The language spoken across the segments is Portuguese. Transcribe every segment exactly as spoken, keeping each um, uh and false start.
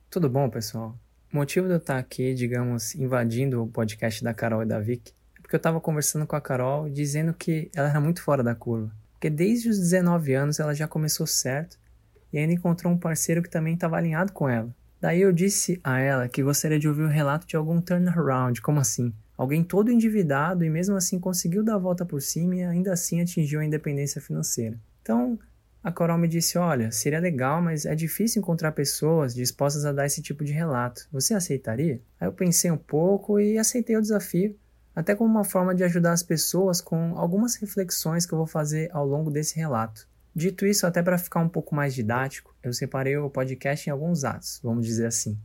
Tudo bom, pessoal? O motivo de eu estar aqui, digamos, invadindo o podcast da Carol e da Vicky é porque eu estava conversando com a Carol dizendo que ela era muito fora da curva. Porque desde os dezenove anos ela já começou certo e ainda encontrou um parceiro que também estava alinhado com ela. Daí eu disse a ela que gostaria de ouvir o relato de algum turnaround, como assim? Alguém todo endividado e mesmo assim conseguiu dar a volta por cima e ainda assim atingiu a independência financeira. Então, a Coral me disse, olha, seria legal, mas é difícil encontrar pessoas dispostas a dar esse tipo de relato. Você aceitaria? Aí eu pensei um pouco e aceitei o desafio, até como uma forma de ajudar as pessoas com algumas reflexões que eu vou fazer ao longo desse relato. Dito isso, até para ficar um pouco mais didático, eu separei o podcast em alguns atos, vamos dizer assim.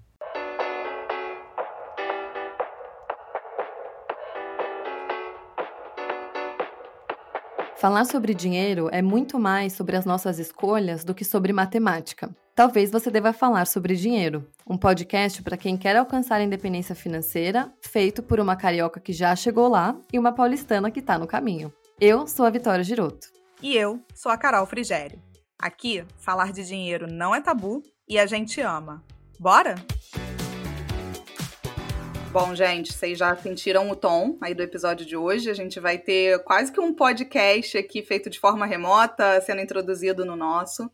Falar sobre dinheiro é muito mais sobre as nossas escolhas do que sobre matemática. Talvez você deva falar sobre dinheiro, um podcast para quem quer alcançar a independência financeira, feito por uma carioca que já chegou lá e uma paulistana que está no caminho. Eu sou a Vitória Giroto. E eu sou a Carol Frigério. Aqui, falar de dinheiro não é tabu e a gente ama. Bora? Bom, gente, vocês já sentiram o tom aí do episódio de hoje. A gente vai ter quase que um podcast aqui feito de forma remota, sendo introduzido no nosso.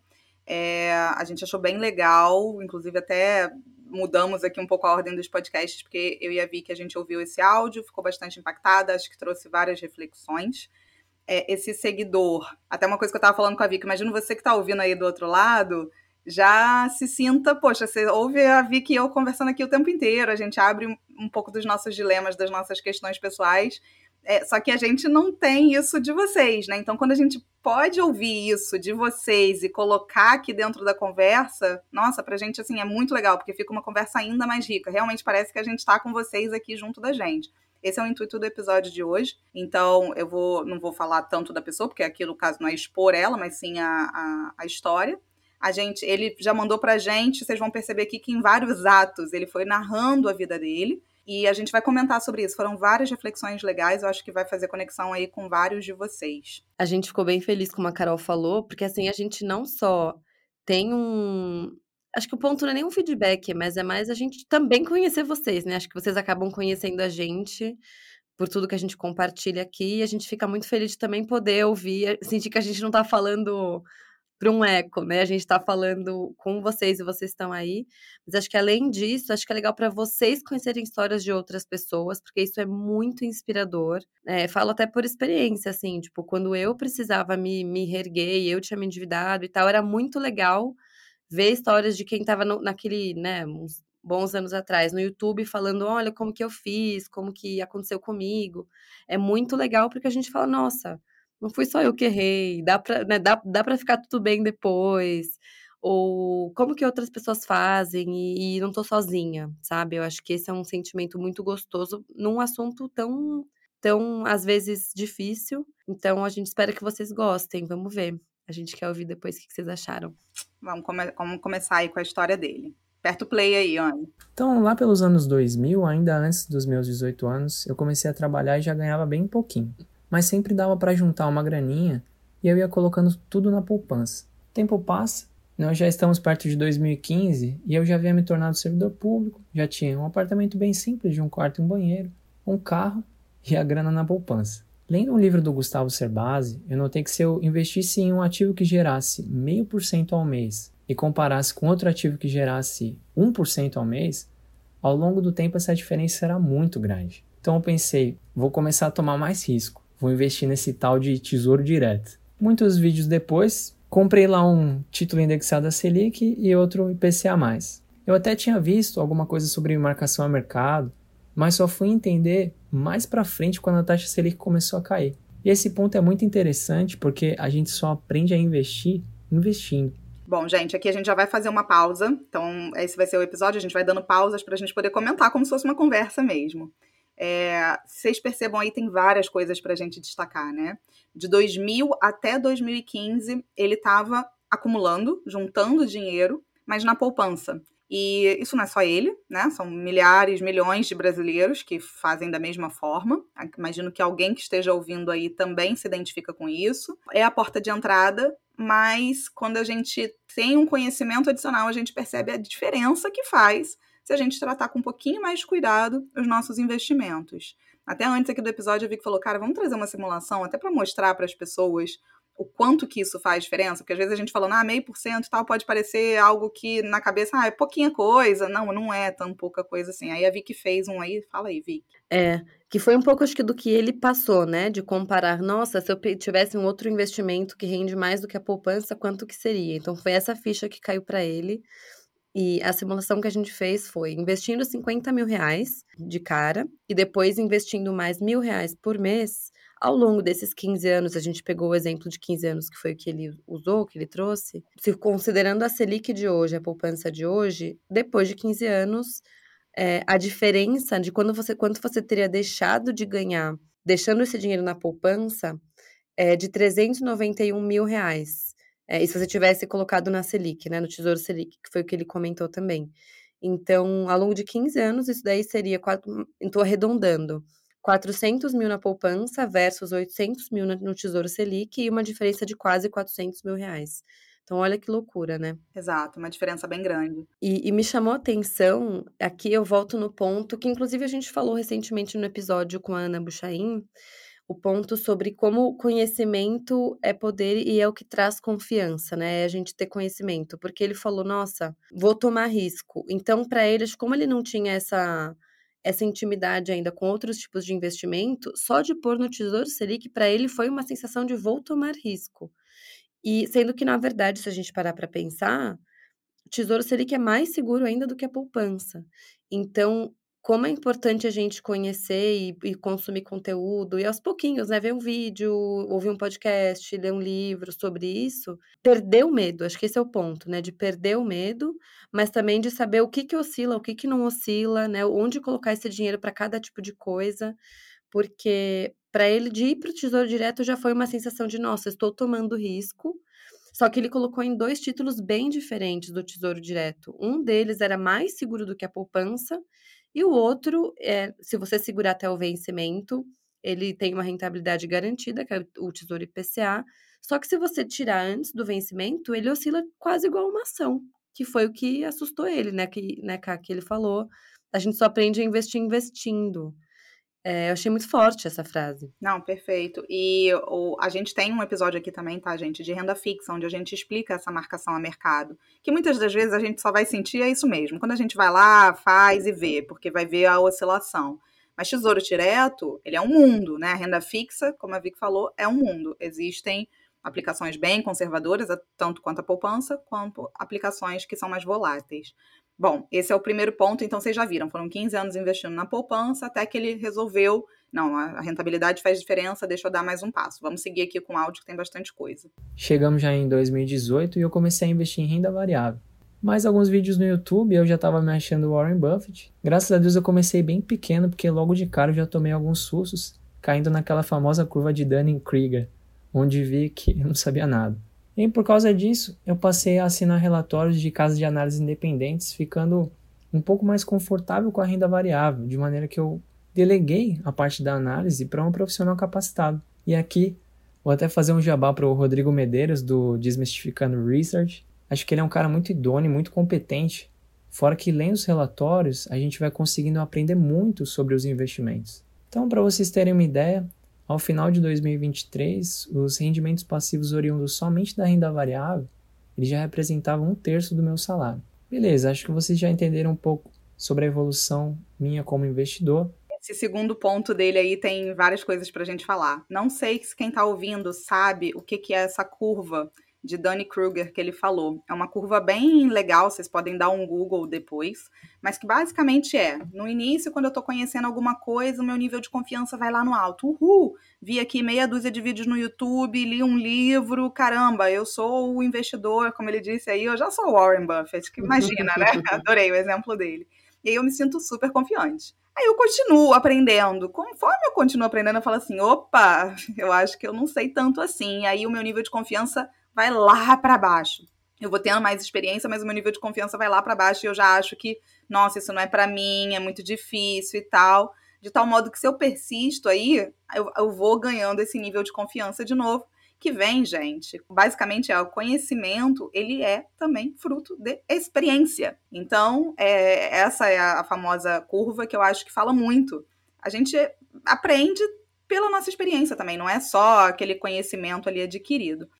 É, a gente achou bem legal, inclusive até mudamos aqui um pouco a ordem dos podcasts, porque eu e a Vicky, a gente ouviu esse áudio, ficou bastante impactada, acho que trouxe várias reflexões. É, esse seguidor, até uma coisa que eu estava falando com a Vicky, imagino você que está ouvindo aí do outro lado, já se sinta, poxa, você ouve a Vicky e eu conversando aqui o tempo inteiro, a gente abre um, um pouco dos nossos dilemas, das nossas questões pessoais, é, só que a gente não tem isso de vocês, né? Então, quando a gente pode ouvir isso de vocês e colocar aqui dentro da conversa, nossa, pra gente, assim, é muito legal, porque fica uma conversa ainda mais rica. Realmente parece que a gente tá com vocês aqui junto da gente. Esse é o intuito do episódio de hoje. Então, eu vou, não vou falar tanto da pessoa, porque aqui, no caso, não é expor ela, mas sim a, a, a história. A gente, ele já mandou pra gente, vocês vão perceber aqui que em vários atos ele foi narrando a vida dele, e a gente vai comentar sobre isso. Foram várias reflexões legais, eu acho que vai fazer conexão aí com vários de vocês. A gente ficou bem feliz, como a Carol falou, porque assim, a gente não só tem um... Acho que o ponto não é nem um feedback, mas é mais a gente também conhecer vocês, né? Acho que vocês acabam conhecendo a gente por tudo que a gente compartilha aqui, e a gente fica muito feliz de também poder ouvir, sentir que a gente não tá falando para um eco, né? A gente tá falando com vocês e vocês estão aí. Mas acho que além disso, acho que é legal para vocês conhecerem histórias de outras pessoas, porque isso é muito inspirador. É, falo até por experiência, assim, tipo, quando eu precisava me, me reerguer, e eu tinha me endividado e tal, era muito legal ver histórias de quem tava no, naquele, né, uns bons anos atrás, no YouTube, falando, olha, como que eu fiz, como que aconteceu comigo. É muito legal porque a gente fala, nossa, não fui só eu que errei, dá pra, né, dá, dá pra ficar tudo bem depois, ou como que outras pessoas fazem e, e não tô sozinha, sabe? Eu acho que esse é um sentimento muito gostoso num assunto tão, tão, às vezes, difícil. Então, a gente espera que vocês gostem, vamos ver. A gente quer ouvir depois o que vocês acharam. Vamos, come- vamos começar aí com a história dele. Aperta o play aí, Anne. Então, lá pelos anos dois mil, ainda antes dos meus dezoito anos, eu comecei a trabalhar e já ganhava bem pouquinho. Mas sempre dava para juntar uma graninha e eu ia colocando tudo na poupança. O tempo passa, nós já estamos perto de dois mil e quinze e eu já havia me tornado servidor público, já tinha um apartamento bem simples de um quarto e um banheiro, um carro e a grana na poupança. Lendo um livro do Gustavo Cerbasi, eu notei que se eu investisse em um ativo que gerasse zero vírgula cinco por cento ao mês e comparasse com outro ativo que gerasse um por cento ao mês, ao longo do tempo essa diferença será muito grande. Então eu pensei, vou começar a tomar mais risco, vou investir nesse tal de tesouro direto. Muitos vídeos depois, comprei lá um título indexado a Selic e outro I P C A mais. Eu até tinha visto alguma coisa sobre marcação a mercado, mas só fui entender mais pra frente quando a taxa Selic começou a cair. E esse ponto é muito interessante porque a gente só aprende a investir investindo. Bom, gente, aqui a gente já vai fazer uma pausa. Então, esse vai ser o episódio. A gente vai dando pausas para a gente poder comentar como se fosse uma conversa mesmo. É, vocês percebam aí, tem várias coisas para a gente destacar, né? De dois mil até dois mil e quinze, ele estava acumulando, juntando dinheiro, mas na poupança. E isso não é só ele, né? São milhares, milhões de brasileiros que fazem da mesma forma. Imagino que alguém que esteja ouvindo aí também se identifica com isso. É a porta de entrada, mas quando a gente tem um conhecimento adicional, a gente percebe a diferença que faz se a gente tratar com um pouquinho mais de cuidado os nossos investimentos. Até antes aqui do episódio, eu vi que falou, cara, vamos trazer uma simulação até para mostrar para as pessoas o quanto que isso faz diferença, porque às vezes a gente falando, ah, meio por cento e tal, pode parecer algo que na cabeça, ah, é pouquinha coisa. Não, não é tão pouca coisa assim. Aí a Vicky fez um aí, fala aí, Vicky. É, que foi um pouco, acho que, do que ele passou, né? De comparar, nossa, se eu tivesse um outro investimento que rende mais do que a poupança, quanto que seria? Então, foi essa ficha que caiu para ele. E a simulação que a gente fez foi investindo cinquenta mil reais de cara e depois investindo mais mil reais por mês. Ao longo desses quinze anos, a gente pegou o exemplo de quinze anos, que foi o que ele usou, que ele trouxe. Se considerando a Selic de hoje, a poupança de hoje, depois de quinze anos, é, a diferença de quando você, quanto você teria deixado de ganhar, deixando esse dinheiro na poupança, é de trezentos e noventa e um mil reais. É, e se você tivesse colocado na Selic, né, no Tesouro Selic, que foi o que ele comentou também. Então, ao longo de quinze anos, isso daí seria, estou arredondando, quatrocentos mil na poupança versus oitocentos mil no Tesouro Selic e uma diferença de quase quatrocentos mil reais. Então, olha que loucura, né? Exato, uma diferença bem grande. E, e me chamou a atenção, aqui eu volto no ponto, que inclusive a gente falou recentemente no episódio com a Ana Buchaim, o ponto sobre como conhecimento é poder e é o que traz confiança, né? É a gente ter conhecimento. Porque ele falou, nossa, vou tomar risco. Então, para eles, como ele não tinha essa, essa intimidade ainda com outros tipos de investimento, só de pôr no Tesouro Selic, para ele foi uma sensação de vou tomar risco. E sendo que, na verdade, se a gente parar para pensar, o Tesouro Selic é mais seguro ainda do que a poupança. Então, como é importante a gente conhecer e, e consumir conteúdo, e aos pouquinhos, né? Ver um vídeo, ouvir um podcast, ler um livro sobre isso, perder o medo, acho que esse é o ponto, né? De perder o medo, mas também de saber o que que oscila, o que que não oscila, né? Onde colocar esse dinheiro para cada tipo de coisa, porque para ele de ir para o Tesouro Direto já foi uma sensação de, nossa, estou tomando risco. Só que ele colocou em dois títulos bem diferentes do Tesouro Direto. Um deles era mais seguro do que a poupança, e o outro, é, se você segurar até o vencimento, ele tem uma rentabilidade garantida, que é o Tesouro I P C A. Só que se você tirar antes do vencimento, ele oscila quase igual uma ação, que foi o que assustou ele, né? Que, né, Ká, que ele falou. A gente só aprende a investir investindo. É, eu achei muito forte essa frase. Não, perfeito. E o, a gente tem um episódio aqui também, tá, gente, de renda fixa, onde a gente explica essa marcação a mercado. Que muitas das vezes a gente só vai sentir é isso mesmo. Quando a gente vai lá, faz e vê, porque vai ver a oscilação. Mas Tesouro Direto, ele é um mundo, né? A renda fixa, como a Vicky falou, é um mundo. Existem aplicações bem conservadoras, tanto quanto a poupança, quanto aplicações que são mais voláteis. Bom, esse é o primeiro ponto, então vocês já viram, foram quinze anos investindo na poupança, até que ele resolveu, não, a rentabilidade faz diferença, deixa eu dar mais um passo. Vamos seguir aqui com o áudio que tem bastante coisa. Chegamos já em dois mil e dezoito e eu comecei a investir em renda variável. Mais alguns vídeos no YouTube, eu já estava me achando Warren Buffett. Graças a Deus eu comecei bem pequeno, porque logo de cara eu já tomei alguns sustos, caindo naquela famosa curva de Dunning-Kruger, onde vi que eu não sabia nada. E por causa disso, eu passei a assinar relatórios de casas de análise independentes, ficando um pouco mais confortável com a renda variável, de maneira que eu deleguei a parte da análise para um profissional capacitado. E aqui, vou até fazer um jabá para o Rodrigo Medeiros, do Desmistificando Research. Acho que ele é um cara muito idôneo, muito competente. Fora que, lendo os relatórios, a gente vai conseguindo aprender muito sobre os investimentos. Então, para vocês terem uma ideia, ao final de dois mil e vinte e três, os rendimentos passivos oriundos somente da renda variável, eles já representavam um terço do meu salário. Beleza, acho que vocês já entenderam um pouco sobre a evolução minha como investidor. Esse segundo ponto dele aí tem várias coisas para a gente falar. Não sei se quem está ouvindo sabe o que, que é essa curva de Dunning-Kruger que ele falou. É uma curva bem legal, vocês podem dar um Google depois, mas que basicamente é, no início, quando eu tô conhecendo alguma coisa, o meu nível de confiança vai lá no alto. Uhul! Vi aqui meia dúzia de vídeos no YouTube, li um livro, caramba, eu sou o investidor, como ele disse aí, eu já sou o Warren Buffett, que imagina, né? Adorei o exemplo dele. E aí eu me sinto super confiante. Aí eu continuo aprendendo. Conforme eu continuo aprendendo, eu falo assim, opa, eu acho que eu não sei tanto assim. Aí o meu nível de confiança vai lá para baixo. Eu vou tendo mais experiência, mas o meu nível de confiança vai lá para baixo e eu já acho que, nossa, isso não é para mim, é muito difícil e tal. De tal modo que se eu persisto aí, eu, eu vou ganhando esse nível de confiança de novo. que vem, gente, basicamente é o conhecimento, ele é também fruto de experiência. Então, é, essa é a famosa curva que eu acho que fala muito. A gente aprende pela nossa experiência também, não é só aquele conhecimento ali adquirido.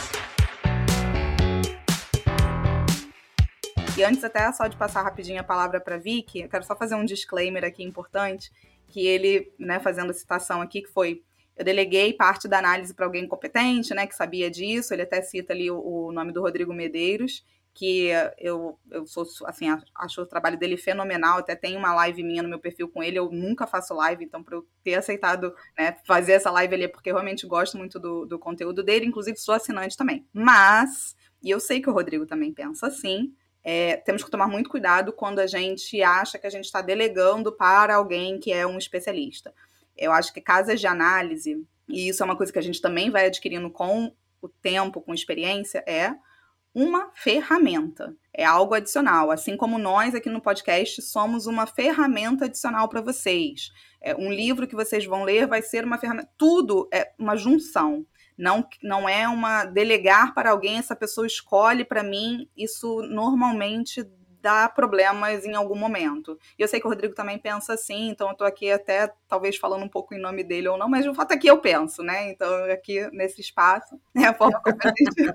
E antes até só de passar rapidinho a palavra para Vicky, eu quero só fazer um disclaimer aqui importante, que ele, né, fazendo a citação aqui, que foi, eu deleguei parte da análise para alguém competente, né, que sabia disso, ele até cita ali o, o nome do Rodrigo Medeiros, que eu, eu sou, assim, acho o trabalho dele fenomenal, até tem uma live minha no meu perfil com ele, eu nunca faço live, então para eu ter aceitado, né, fazer essa live ali é porque eu realmente gosto muito do, do conteúdo dele, inclusive sou assinante também. Mas, e eu sei que o Rodrigo também pensa assim, É, temos que tomar muito cuidado quando a gente acha que a gente está delegando para alguém que é um especialista. Eu acho que casas de análise, e isso é uma coisa que a gente também vai adquirindo com o tempo, com experiência, é uma ferramenta, é algo adicional. Assim como nós aqui no podcast somos uma ferramenta adicional para vocês. É, um livro que vocês vão ler vai ser uma ferramenta. Tudo é uma junção. Não, não é uma delegar para alguém, essa pessoa escolhe para mim, isso normalmente dá problemas em algum momento. E eu sei que o Rodrigo também pensa assim, então eu tô aqui até talvez falando um pouco em nome dele ou não, mas o fato é que eu penso, né? Então aqui nesse espaço, é a forma como a gente...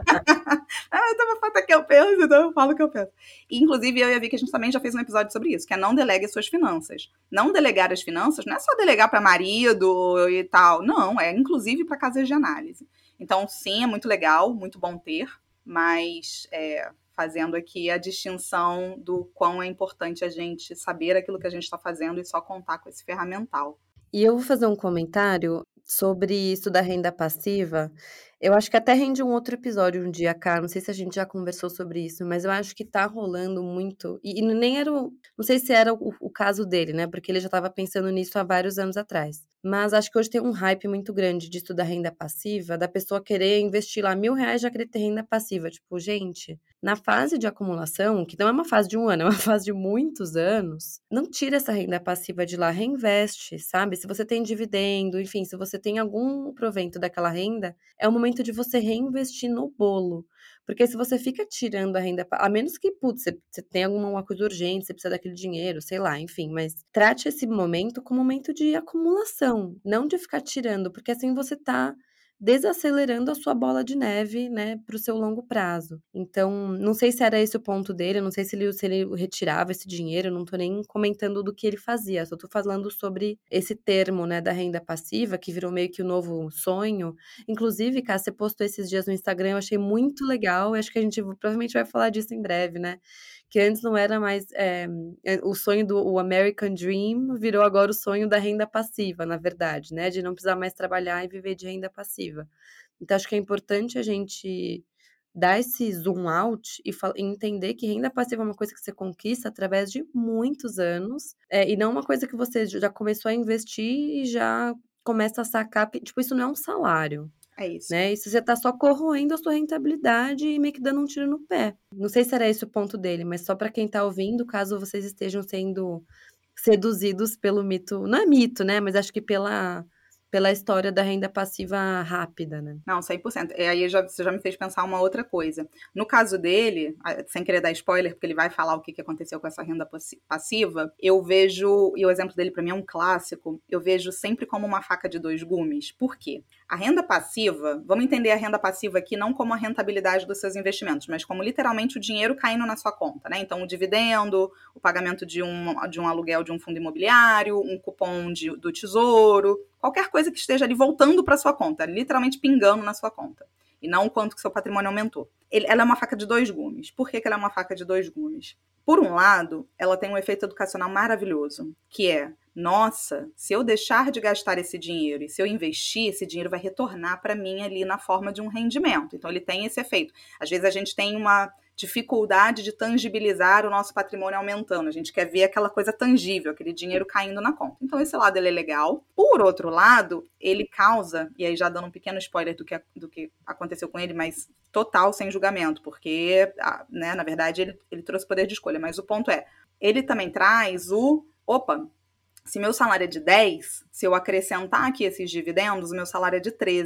ah, então o fato é que eu penso, então eu falo o que eu penso. E, inclusive eu e a Vicky, a gente também já fez um episódio sobre isso, que é não delegue suas finanças. Não delegar as finanças não é só delegar para marido e tal, não, é inclusive para casas de análise. Então sim, é muito legal, muito bom ter, mas... É, fazendo aqui a distinção do quão é importante a gente saber aquilo que a gente está fazendo e só contar com esse ferramental. E eu vou fazer um comentário sobre isso da renda passiva. Eu acho que até rende um outro episódio um dia, cara. Não sei se a gente já conversou sobre isso, mas eu acho que tá rolando muito. E, e nem era o. Não sei se era o, o caso dele, né? Porque ele já tava pensando nisso há vários anos atrás. Mas acho que hoje tem um hype muito grande disso da renda passiva, da pessoa querer investir lá mil reais já querer ter renda passiva. Tipo, gente, na fase de acumulação, que não é uma fase de um ano, é uma fase de muitos anos, não tira essa renda passiva de lá, reinveste, sabe? Se você tem dividendo, enfim, se você tem algum provento daquela renda, é o momento de você reinvestir no bolo. Porque se você fica tirando a renda, a menos que, putz, você, você tem alguma coisa urgente, você precisa daquele dinheiro, sei lá, enfim, mas trate esse momento como um momento de acumulação, não de ficar tirando, porque assim você tá desacelerando a sua bola de neve, né, para o seu longo prazo. Então, não sei se era esse o ponto dele, não sei se ele, se ele retirava esse dinheiro, não tô nem comentando do que ele fazia, só tô falando sobre esse termo, né, da renda passiva, que virou meio que o novo sonho. Inclusive, Cá, você postou esses dias no Instagram, eu achei muito legal, acho que a gente provavelmente vai falar disso em breve, né, que antes não era mais é, o sonho do o American Dream, virou agora o sonho da renda passiva, na verdade, né, de não precisar mais trabalhar e viver de renda passiva. Então, acho que é importante a gente dar esse zoom out e, e entender que renda passiva é uma coisa que você conquista através de muitos anos, é, e não uma coisa que você já começou a investir e já começa a sacar, tipo, isso não é um salário. É isso. Né? Isso você tá só corroendo a sua rentabilidade e meio que dando um tiro no pé. Não sei se era esse o ponto dele, mas só para quem tá ouvindo, caso vocês estejam sendo seduzidos pelo mito, não é mito, né? Mas acho que pela, pela história da renda passiva rápida, né? Não, cem por cento. E aí já, você já me fez pensar uma outra coisa. No caso dele, sem querer dar spoiler, porque ele vai falar o que aconteceu com essa renda passiva, eu vejo, e o exemplo dele para mim é um clássico, eu vejo sempre como uma faca de dois gumes. Por quê? A renda passiva, vamos entender a renda passiva aqui não como a rentabilidade dos seus investimentos, mas como literalmente o dinheiro caindo na sua conta, né? Então, o dividendo, o pagamento de um, de um aluguel de um fundo imobiliário, um cupom de, do tesouro, qualquer coisa que esteja ali voltando para sua conta, literalmente pingando na sua conta. E não o quanto que seu patrimônio aumentou. Ele, ela é uma faca de dois gumes. Por que que ela é uma faca de dois gumes? Por um lado, ela tem um efeito educacional maravilhoso, que é, nossa, se eu deixar de gastar esse dinheiro e se eu investir, esse dinheiro vai retornar para mim ali na forma de um rendimento. Então, ele tem esse efeito. Às vezes, a gente tem uma dificuldade de tangibilizar o nosso patrimônio aumentando. A gente quer ver aquela coisa tangível, aquele dinheiro caindo na conta. Então, esse lado ele é legal. Por outro lado, ele causa, e aí já dando um pequeno spoiler do que, do que aconteceu com ele, mas total sem julgamento, porque, né, na verdade, ele, ele trouxe poder de escolha. Mas o ponto é, ele também traz o, opa, se meu salário é de dez, se eu acrescentar aqui esses dividendos, o meu salário é de treze.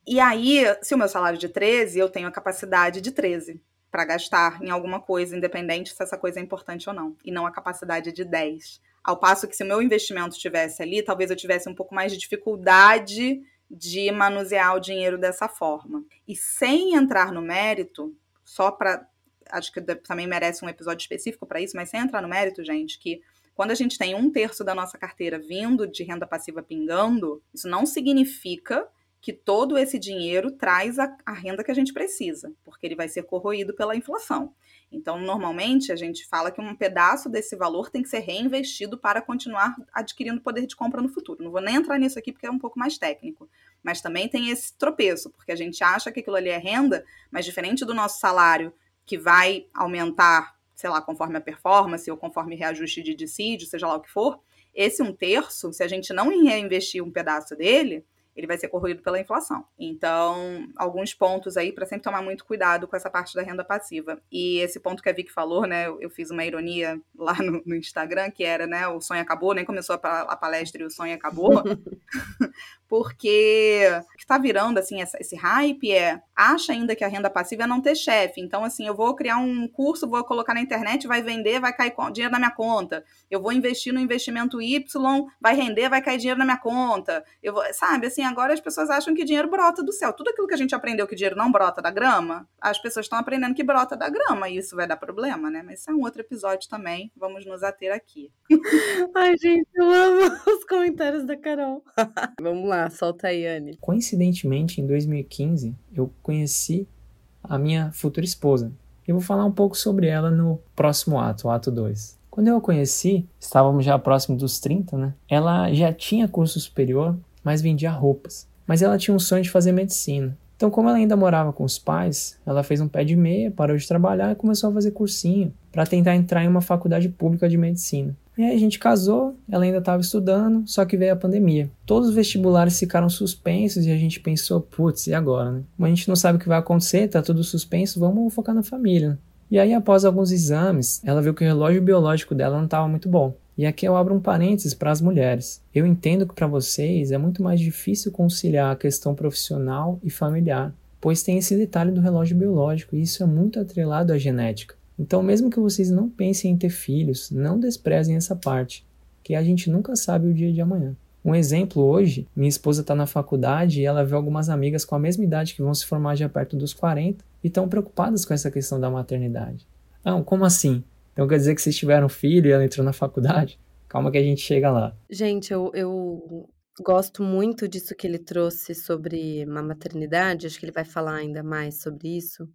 E aí, se o meu salário é de treze, eu tenho a capacidade de treze para gastar em alguma coisa, independente se essa coisa é importante ou não, e não a capacidade de dez. Ao passo que se o meu investimento estivesse ali, talvez eu tivesse um pouco mais de dificuldade de manusear o dinheiro dessa forma. E sem entrar no mérito, só para... Acho que também merece um episódio específico para isso, mas sem entrar no mérito, gente, que quando a gente tem um terço da nossa carteira vindo de renda passiva pingando, isso não significa que todo esse dinheiro traz a, a renda que a gente precisa, porque ele vai ser corroído pela inflação. Então, normalmente, a gente fala que um pedaço desse valor tem que ser reinvestido para continuar adquirindo poder de compra no futuro. Não vou nem entrar nisso aqui porque é um pouco mais técnico. Mas também tem esse tropeço, porque a gente acha que aquilo ali é renda, mas diferente do nosso salário, que vai aumentar, sei lá, conforme a performance ou conforme reajuste de dissídio, seja lá o que for, esse um terço, se a gente não reinvestir um pedaço dele, ele vai ser corroído pela inflação. Então, alguns pontos aí para sempre tomar muito cuidado com essa parte da renda passiva. E esse ponto que a Vicky falou, né, eu fiz uma ironia lá no, no Instagram, que era, né, o sonho acabou, nem começou a, a palestra e o sonho acabou, porque o que está virando, assim, essa, esse hype é, acha ainda que a renda passiva é não ter chefe. Então, assim, eu vou criar um curso, vou colocar na internet, vai vender, vai cair dinheiro na minha conta. Eu vou investir no investimento Y, vai render, vai cair dinheiro na minha conta. Eu vou, sabe, assim, agora as pessoas acham que dinheiro brota do céu. Tudo aquilo que a gente aprendeu que dinheiro não brota da grama, as pessoas estão aprendendo que brota da grama, e isso vai dar problema, né? Mas isso é um outro episódio também, vamos nos ater aqui. Ai, gente, eu amo os comentários da Carol. Vamos lá, solta aí, Anne. Coincidentemente, em dois mil e quinze, eu conheci a minha futura esposa. Eu vou falar um pouco sobre ela no próximo ato, o ato dois. Quando eu a conheci, estávamos já próximo dos trinta, né? Ela já tinha curso superior, mas vendia roupas. Mas ela tinha um sonho de fazer medicina. Então, como ela ainda morava com os pais, ela fez um pé de meia, parou de trabalhar e começou a fazer cursinho para tentar entrar em uma faculdade pública de medicina. E aí a gente casou, ela ainda estava estudando, só que veio a pandemia. Todos os vestibulares ficaram suspensos e a gente pensou, putz, e agora, né? Mas a gente não sabe o que vai acontecer, tá tudo suspenso, vamos focar na família, né? E aí, após alguns exames, ela viu que o relógio biológico dela não estava muito bom. E aqui eu abro um parênteses para as mulheres. Eu entendo que para vocês é muito mais difícil conciliar a questão profissional e familiar, pois tem esse detalhe do relógio biológico e isso é muito atrelado à genética. Então, mesmo que vocês não pensem em ter filhos, não desprezem essa parte, que a gente nunca sabe o dia de amanhã. Um exemplo hoje, minha esposa está na faculdade e ela vê algumas amigas com a mesma idade que vão se formar já perto dos quarenta e estão preocupadas com essa questão da maternidade. Não, como assim? Então quer dizer que vocês tiveram filho e ela entrou na faculdade? Calma que a gente chega lá. Gente, eu, eu gosto muito disso que ele trouxe sobre a maternidade, acho que ele vai falar ainda mais sobre isso,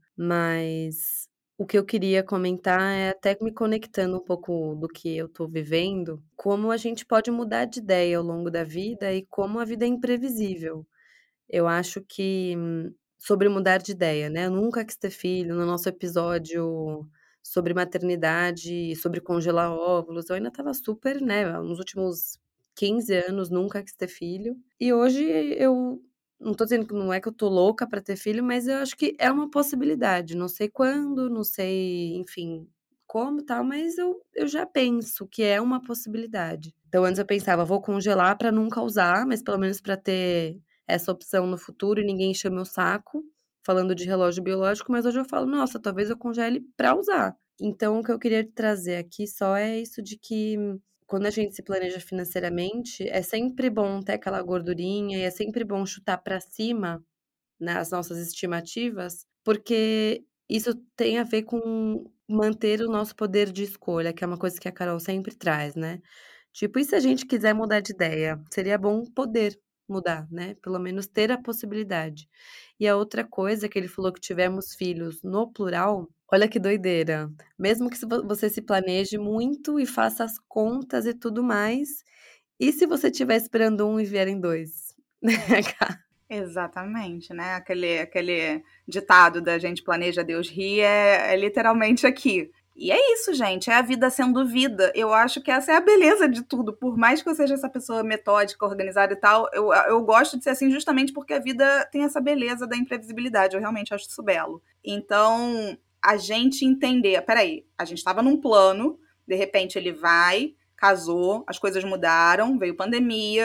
mas o que eu queria comentar é até me conectando um pouco do que eu tô vivendo, como a gente pode mudar de ideia ao longo da vida e como a vida é imprevisível. Eu acho que hum, sobre mudar de ideia, né? Eu nunca quis ter filho. No nosso episódio sobre maternidade, sobre congelar óvulos, eu ainda estava super, né? Nos últimos quinze anos, nunca quis ter filho. E hoje eu não tô dizendo que não é que eu tô louca para ter filho, mas eu acho que é uma possibilidade. Não sei quando, não sei, enfim, como e tal, mas eu, eu já penso que é uma possibilidade. Então, antes eu pensava, vou congelar para nunca usar, mas pelo menos para ter essa opção no futuro e ninguém encher meu saco, falando de relógio biológico, mas hoje eu falo, nossa, talvez eu congele para usar. Então, o que eu queria trazer aqui só é isso de que quando a gente se planeja financeiramente, é sempre bom ter aquela gordurinha e é sempre bom chutar para cima nas nossas estimativas, porque isso tem a ver com manter o nosso poder de escolha, que é uma coisa que a Carol sempre traz, né? Tipo, e se a gente quiser mudar de ideia? Seria bom poder mudar, né? Pelo menos ter a possibilidade. E a outra coisa que ele falou que tivemos filhos no plural, olha que doideira. Mesmo que se vo- você se planeje muito e faça as contas e tudo mais, e se você estiver esperando um e vierem dois? Né, cara? Exatamente, né? Aquele, aquele ditado da gente planeja, Deus ri, é, é literalmente aqui. E é isso, gente, é a vida sendo vida. Eu acho que essa é a beleza de tudo. Por mais que eu seja essa pessoa metódica, organizada e tal, eu, eu gosto de ser assim justamente porque a vida tem essa beleza da imprevisibilidade. Eu realmente acho isso belo. Então, a gente entender, peraí, a gente estava num plano, de repente ele vai, casou, as coisas mudaram, veio pandemia,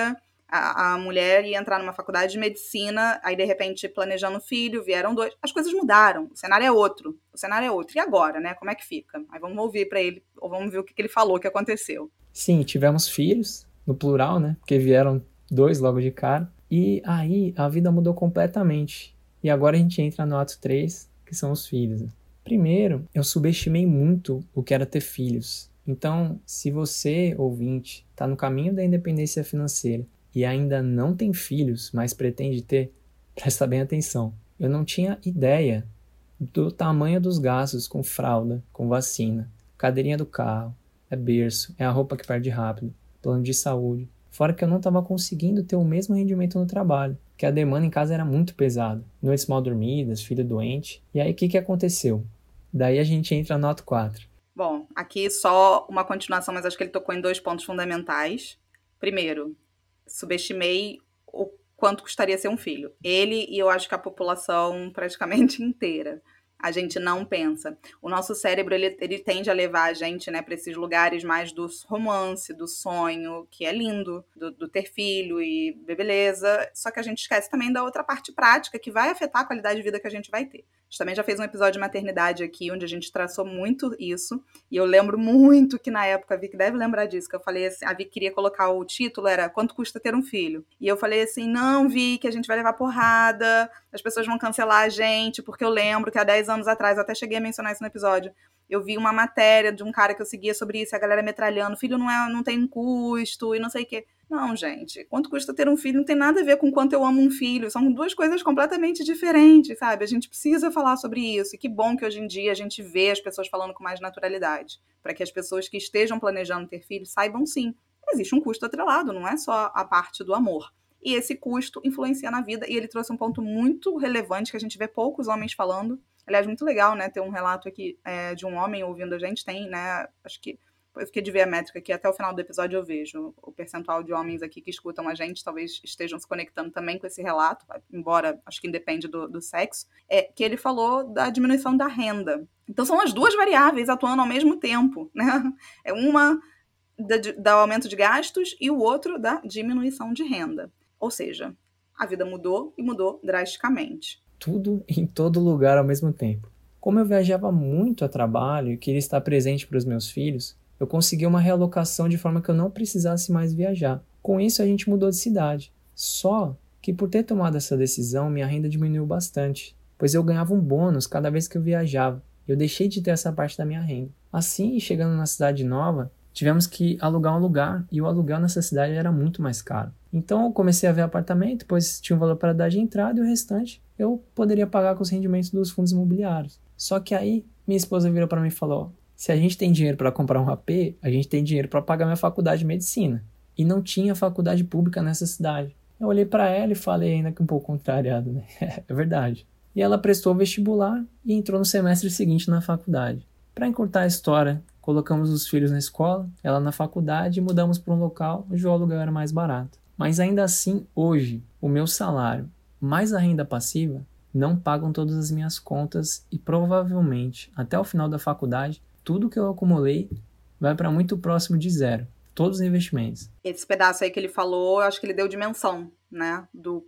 A, a mulher ia entrar numa faculdade de medicina, aí de repente planejando filho, vieram dois. As coisas mudaram, o cenário é outro. O cenário é outro. E agora, né? Como é que fica? Aí vamos ouvir para ele, ou vamos ver o que, que ele falou que aconteceu. Sim, tivemos filhos, no plural, né? Porque vieram dois logo de cara. E aí a vida mudou completamente. E agora a gente entra no ato três, que são os filhos. Primeiro, eu subestimei muito o que era ter filhos. Então, se você, ouvinte, está no caminho da independência financeira e ainda não tem filhos, mas pretende ter, presta bem atenção. Eu não tinha ideia do tamanho dos gastos com fralda, com vacina, cadeirinha do carro, é berço, é a roupa que perde rápido, plano de saúde. Fora que eu não estava conseguindo ter o mesmo rendimento no trabalho, que a demanda em casa era muito pesada. Noites mal dormidas, filho doente. E aí o que, que aconteceu? Daí a gente entra no ato quatro. Bom, aqui só uma continuação, mas acho que ele tocou em dois pontos fundamentais. Primeiro, subestimei o quanto custaria ser um filho. Ele e eu acho que a população praticamente inteira. A gente não pensa. O nosso cérebro, ele, ele tende a levar a gente, né, para esses lugares mais do romance, do sonho, que é lindo, do, do ter filho e beleza. Só que a gente esquece também da outra parte prática, que vai afetar a qualidade de vida que a gente vai ter. A gente também já fez um episódio de maternidade aqui, onde a gente traçou muito isso. E eu lembro muito que na época, a Vicky deve lembrar disso, que eu falei assim, a Vicky queria colocar o título, era Quanto Custa Ter um Filho? E eu falei assim, não, Vicky, a gente vai levar porrada, as pessoas vão cancelar a gente, porque eu lembro que há dez anos atrás, eu até cheguei a mencionar isso no episódio, eu vi uma matéria de um cara que eu seguia sobre isso, a galera metralhando, filho não, é, não tem um custo e não sei o quê. Não, gente, quanto custa ter um filho não tem nada a ver com quanto eu amo um filho, são duas coisas completamente diferentes, sabe? A gente precisa falar sobre isso, e que bom que hoje em dia a gente vê as pessoas falando com mais naturalidade, para que as pessoas que estejam planejando ter filhos saibam sim, existe um custo atrelado, não é só a parte do amor. E esse custo influencia na vida, e ele trouxe um ponto muito relevante que a gente vê poucos homens falando. Aliás, muito legal, né, ter um relato aqui é, de um homem ouvindo a gente, tem, né, acho que eu fiquei de ver a métrica aqui, até o final do episódio eu vejo o percentual de homens aqui que escutam a gente, talvez estejam se conectando também com esse relato, embora acho que independe do, do sexo, é que ele falou da diminuição da renda. Então são as duas variáveis atuando ao mesmo tempo, né? É uma da, da aumento de gastos e o outro da diminuição de renda. Ou seja, a vida mudou e mudou drasticamente. Tudo em todo lugar ao mesmo tempo. Como eu viajava muito a trabalho e queria estar presente para os meus filhos, eu consegui uma realocação de forma que eu não precisasse mais viajar. Com isso, a gente mudou de cidade. Só que por ter tomado essa decisão, minha renda diminuiu bastante, pois eu ganhava um bônus cada vez que eu viajava. Eu deixei de ter essa parte da minha renda. Assim, chegando na cidade nova, tivemos que alugar um lugar, e o aluguel nessa cidade era muito mais caro. Então, eu comecei a ver apartamento, pois tinha um valor para dar de entrada, e o restante eu poderia pagar com os rendimentos dos fundos imobiliários. Só que aí, minha esposa virou para mim e falou: se a gente tem dinheiro para comprar um A P, a gente tem dinheiro para pagar minha faculdade de medicina. E não tinha faculdade pública nessa cidade. Eu olhei para ela e falei, ainda que um pouco contrariado, né? É verdade. E ela prestou o vestibular e entrou no semestre seguinte na faculdade. Para encurtar a história, colocamos os filhos na escola, ela na faculdade, e mudamos para um local onde o aluguel era mais barato. Mas ainda assim, hoje, o meu salário mais a renda passiva não pagam todas as minhas contas e provavelmente, até o final da faculdade, tudo que eu acumulei vai para muito próximo de zero. Todos os investimentos. Esse pedaço aí que ele falou, eu acho que ele deu dimensão, né? Do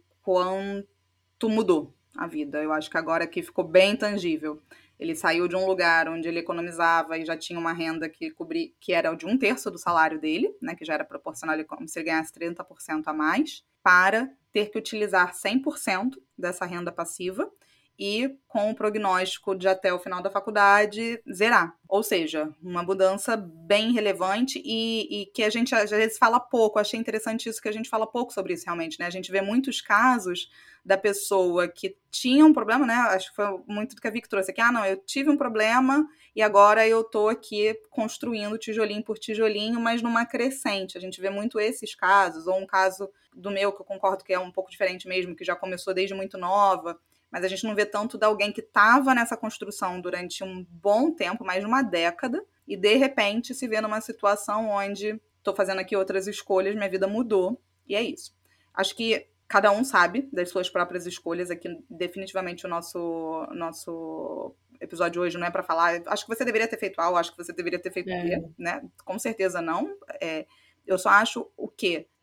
quanto mudou a vida. Eu acho que agora aqui ficou bem tangível. Ele saiu de um lugar onde ele economizava e já tinha uma renda que cobria, que era de um terço do salário dele, né? Que já era proporcional, como se ele ganhasse trinta por cento a mais, para ter que utilizar cem por cento dessa renda passiva e com o prognóstico de até o final da faculdade zerar. Ou seja, uma mudança bem relevante e, e que a gente às vezes fala pouco. Achei interessante isso, que a gente fala pouco sobre isso realmente, né? A gente vê muitos casos da pessoa que tinha um problema, né? Acho que foi muito do que a Vicky trouxe aqui. Ah, não, eu tive um problema e agora eu tô aqui construindo tijolinho por tijolinho, mas numa crescente. A gente vê muito esses casos, ou um caso do meu, que eu concordo que é um pouco diferente mesmo, que já começou desde muito nova, mas a gente não vê tanto de alguém que estava nessa construção durante um bom tempo, mais de uma década, e de repente se vê numa situação onde estou fazendo aqui outras escolhas, minha vida mudou, e é isso. Acho que cada um sabe das suas próprias escolhas. Aqui definitivamente o nosso, nosso episódio hoje não é para falar, acho que você deveria ter feito A, acho que você deveria ter feito B, É. né? Com certeza não. É, eu só acho o quê?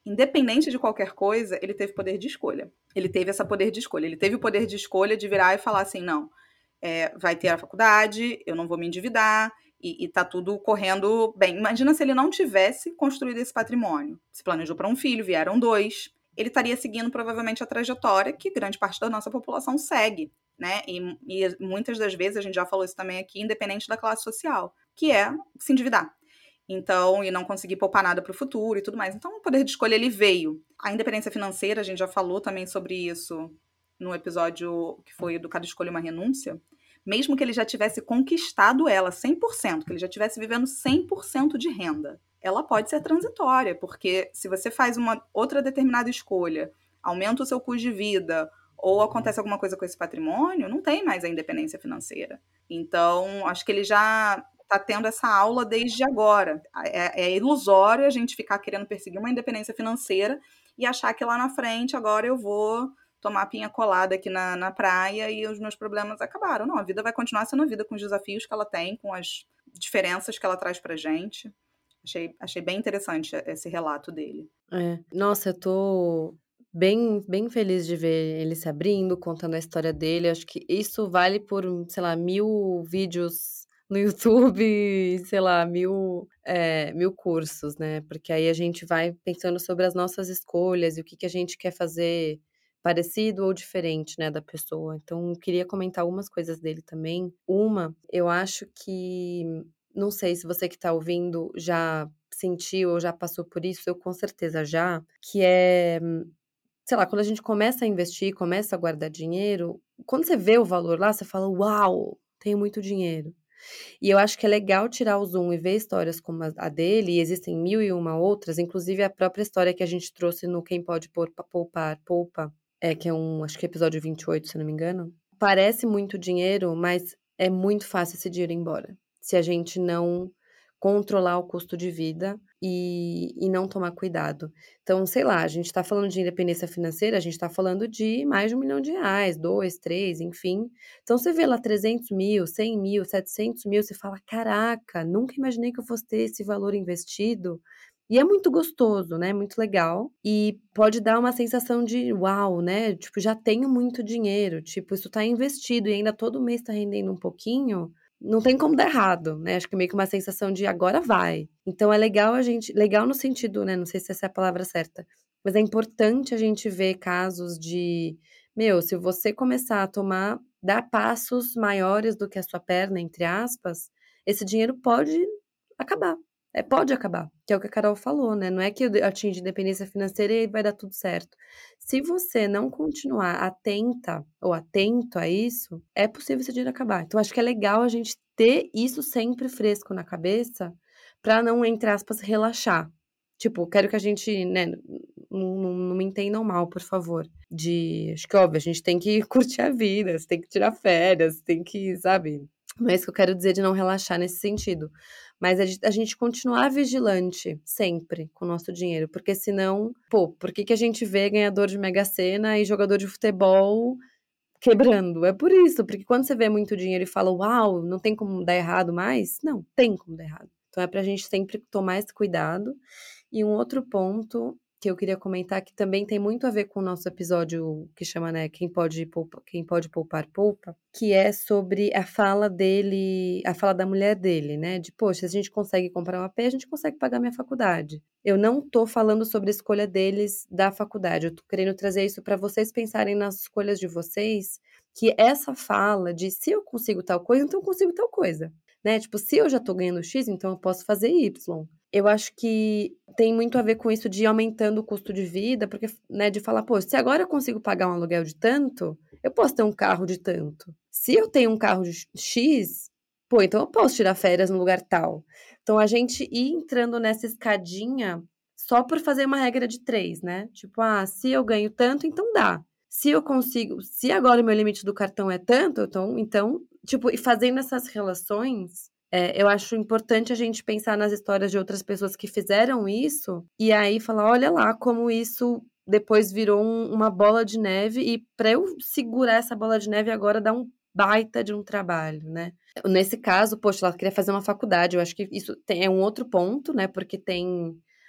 independente de qualquer coisa, ele teve poder de escolha. Ele teve essa poder de escolha. Ele teve o poder de escolha de virar e falar assim, não, é, vai ter a faculdade, eu não vou me endividar, e, e tá tudo correndo bem. Imagina se ele não tivesse construído esse patrimônio. Se planejou para um filho, vieram dois. Ele estaria seguindo provavelmente a trajetória que grande parte da nossa população segue, né? E, e muitas das vezes, a gente já falou isso também aqui, independente da classe social, que é se endividar. Então, e não conseguir poupar nada para o futuro e tudo mais. Então, o poder de escolha, ele veio. A independência financeira, a gente já falou também sobre isso no episódio que foi do Cada Escolha Uma Renúncia. Mesmo que ele já tivesse conquistado ela cem por cento, que ele já estivesse vivendo cem por cento de renda, ela pode ser transitória, porque se você faz uma outra determinada escolha, aumenta o seu custo de vida, ou acontece alguma coisa com esse patrimônio, não tem mais a independência financeira. Então, acho que ele já está tendo essa aula desde agora. É, é ilusório a gente ficar querendo perseguir uma independência financeira e achar que lá na frente agora eu vou tomar pinha colada aqui na, na praia e os meus problemas acabaram. Não, a vida vai continuar sendo a vida com os desafios que ela tem, com as diferenças que ela traz pra gente. Achei, achei bem interessante esse relato dele. É. Nossa, eu tô bem, bem feliz de ver ele se abrindo, contando a história dele. Acho que isso vale por, sei lá, mil vídeos no YouTube, sei lá, mil, é, mil cursos, né? Porque aí a gente vai pensando sobre as nossas escolhas e o que, que a gente quer fazer parecido ou diferente, né, da pessoa. Então, eu queria comentar algumas coisas dele também. Uma, eu acho que, não sei se você que tá ouvindo já sentiu ou já passou por isso, eu com certeza já, que é, sei lá, quando a gente começa a investir, começa a guardar dinheiro, quando você vê o valor lá, você fala, uau, tenho muito dinheiro. E eu acho que é legal tirar o zoom e ver histórias como a dele, e existem mil e uma outras, inclusive a própria história que a gente trouxe no Quem Pode Poupar, Poupa, é, que é um, acho que é episódio vinte e oito, se não me engano. Parece muito dinheiro, mas é muito fácil esse dinheiro ir embora, se a gente não controlar o custo de vida e, e não tomar cuidado. Então, sei lá, a gente tá falando de independência financeira, a gente tá falando de mais de um milhão de reais, dois, três, enfim. Então, você vê lá trezentos mil, cem mil, setecentos mil, você fala, caraca, nunca imaginei que eu fosse ter esse valor investido. E é muito gostoso, né? Muito legal. E pode dar uma sensação de uau, né? Tipo, já tenho muito dinheiro. Tipo, isso tá investido e ainda todo mês tá rendendo um pouquinho. Não tem como dar errado, né? Acho que meio que uma sensação de agora vai. Então é legal a gente, legal no sentido, né? Não sei se essa é a palavra certa, mas é importante a gente ver casos de, meu, se você começar a tomar, dar passos maiores do que a sua perna, entre aspas, esse dinheiro pode acabar. É, pode acabar, que é o que a Carol falou, né? Não é que eu atinge independência financeira e vai dar tudo certo. Se você não continuar atenta ou atento a isso, é possível esse dinheiro acabar. Então, acho que é legal a gente ter isso sempre fresco na cabeça para não, entre aspas, relaxar. Tipo, quero que a gente, né, não, não, não me entendam mal, por favor. De, acho que, óbvio, a gente tem que curtir a vida, você tem que tirar férias, tem que, sabe? Não é isso que eu quero dizer de não relaxar nesse sentido. Mas a gente continuar vigilante sempre com o nosso dinheiro, porque senão, pô, por que, que a gente vê ganhador de Mega Sena e jogador de futebol quebrando? É por isso, porque quando você vê muito dinheiro e fala, uau, não tem como dar errado mais, não, tem como dar errado. Então é pra gente sempre tomar esse cuidado. E um outro ponto que eu queria comentar, que também tem muito a ver com o nosso episódio que chama, né, Quem Pode Poupar, Quem Pode Poupar, Poupa, que é sobre a fala dele, a fala da mulher dele, né, de, poxa, se a gente consegue comprar um A P, a gente consegue pagar minha faculdade. Eu não tô falando sobre a escolha deles da faculdade, eu tô querendo trazer isso para vocês pensarem nas escolhas de vocês, que essa fala de se eu consigo tal coisa, então eu consigo tal coisa, né, tipo, se eu já tô ganhando X, então eu posso fazer Y. Eu acho que tem muito a ver com isso de ir aumentando o custo de vida, porque, né, de falar, pô, se agora eu consigo pagar um aluguel de tanto, eu posso ter um carro de tanto. Se eu tenho um carro de X, pô, então eu posso tirar férias no lugar tal. Então a gente ir entrando nessa escadinha só por fazer uma regra de três, né? Tipo, ah, se eu ganho tanto, então dá. Se eu consigo, se agora o meu limite do cartão é tanto, então, então tipo, e fazendo essas relações... É, eu acho importante a gente pensar nas histórias de outras pessoas que fizeram isso e aí falar, olha lá como isso depois virou um, uma bola de neve e para eu segurar essa bola de neve agora dá um baita de um trabalho, né? Nesse caso, poxa, ela queria fazer uma faculdade, eu acho que isso tem, é um outro ponto, né? Porque tem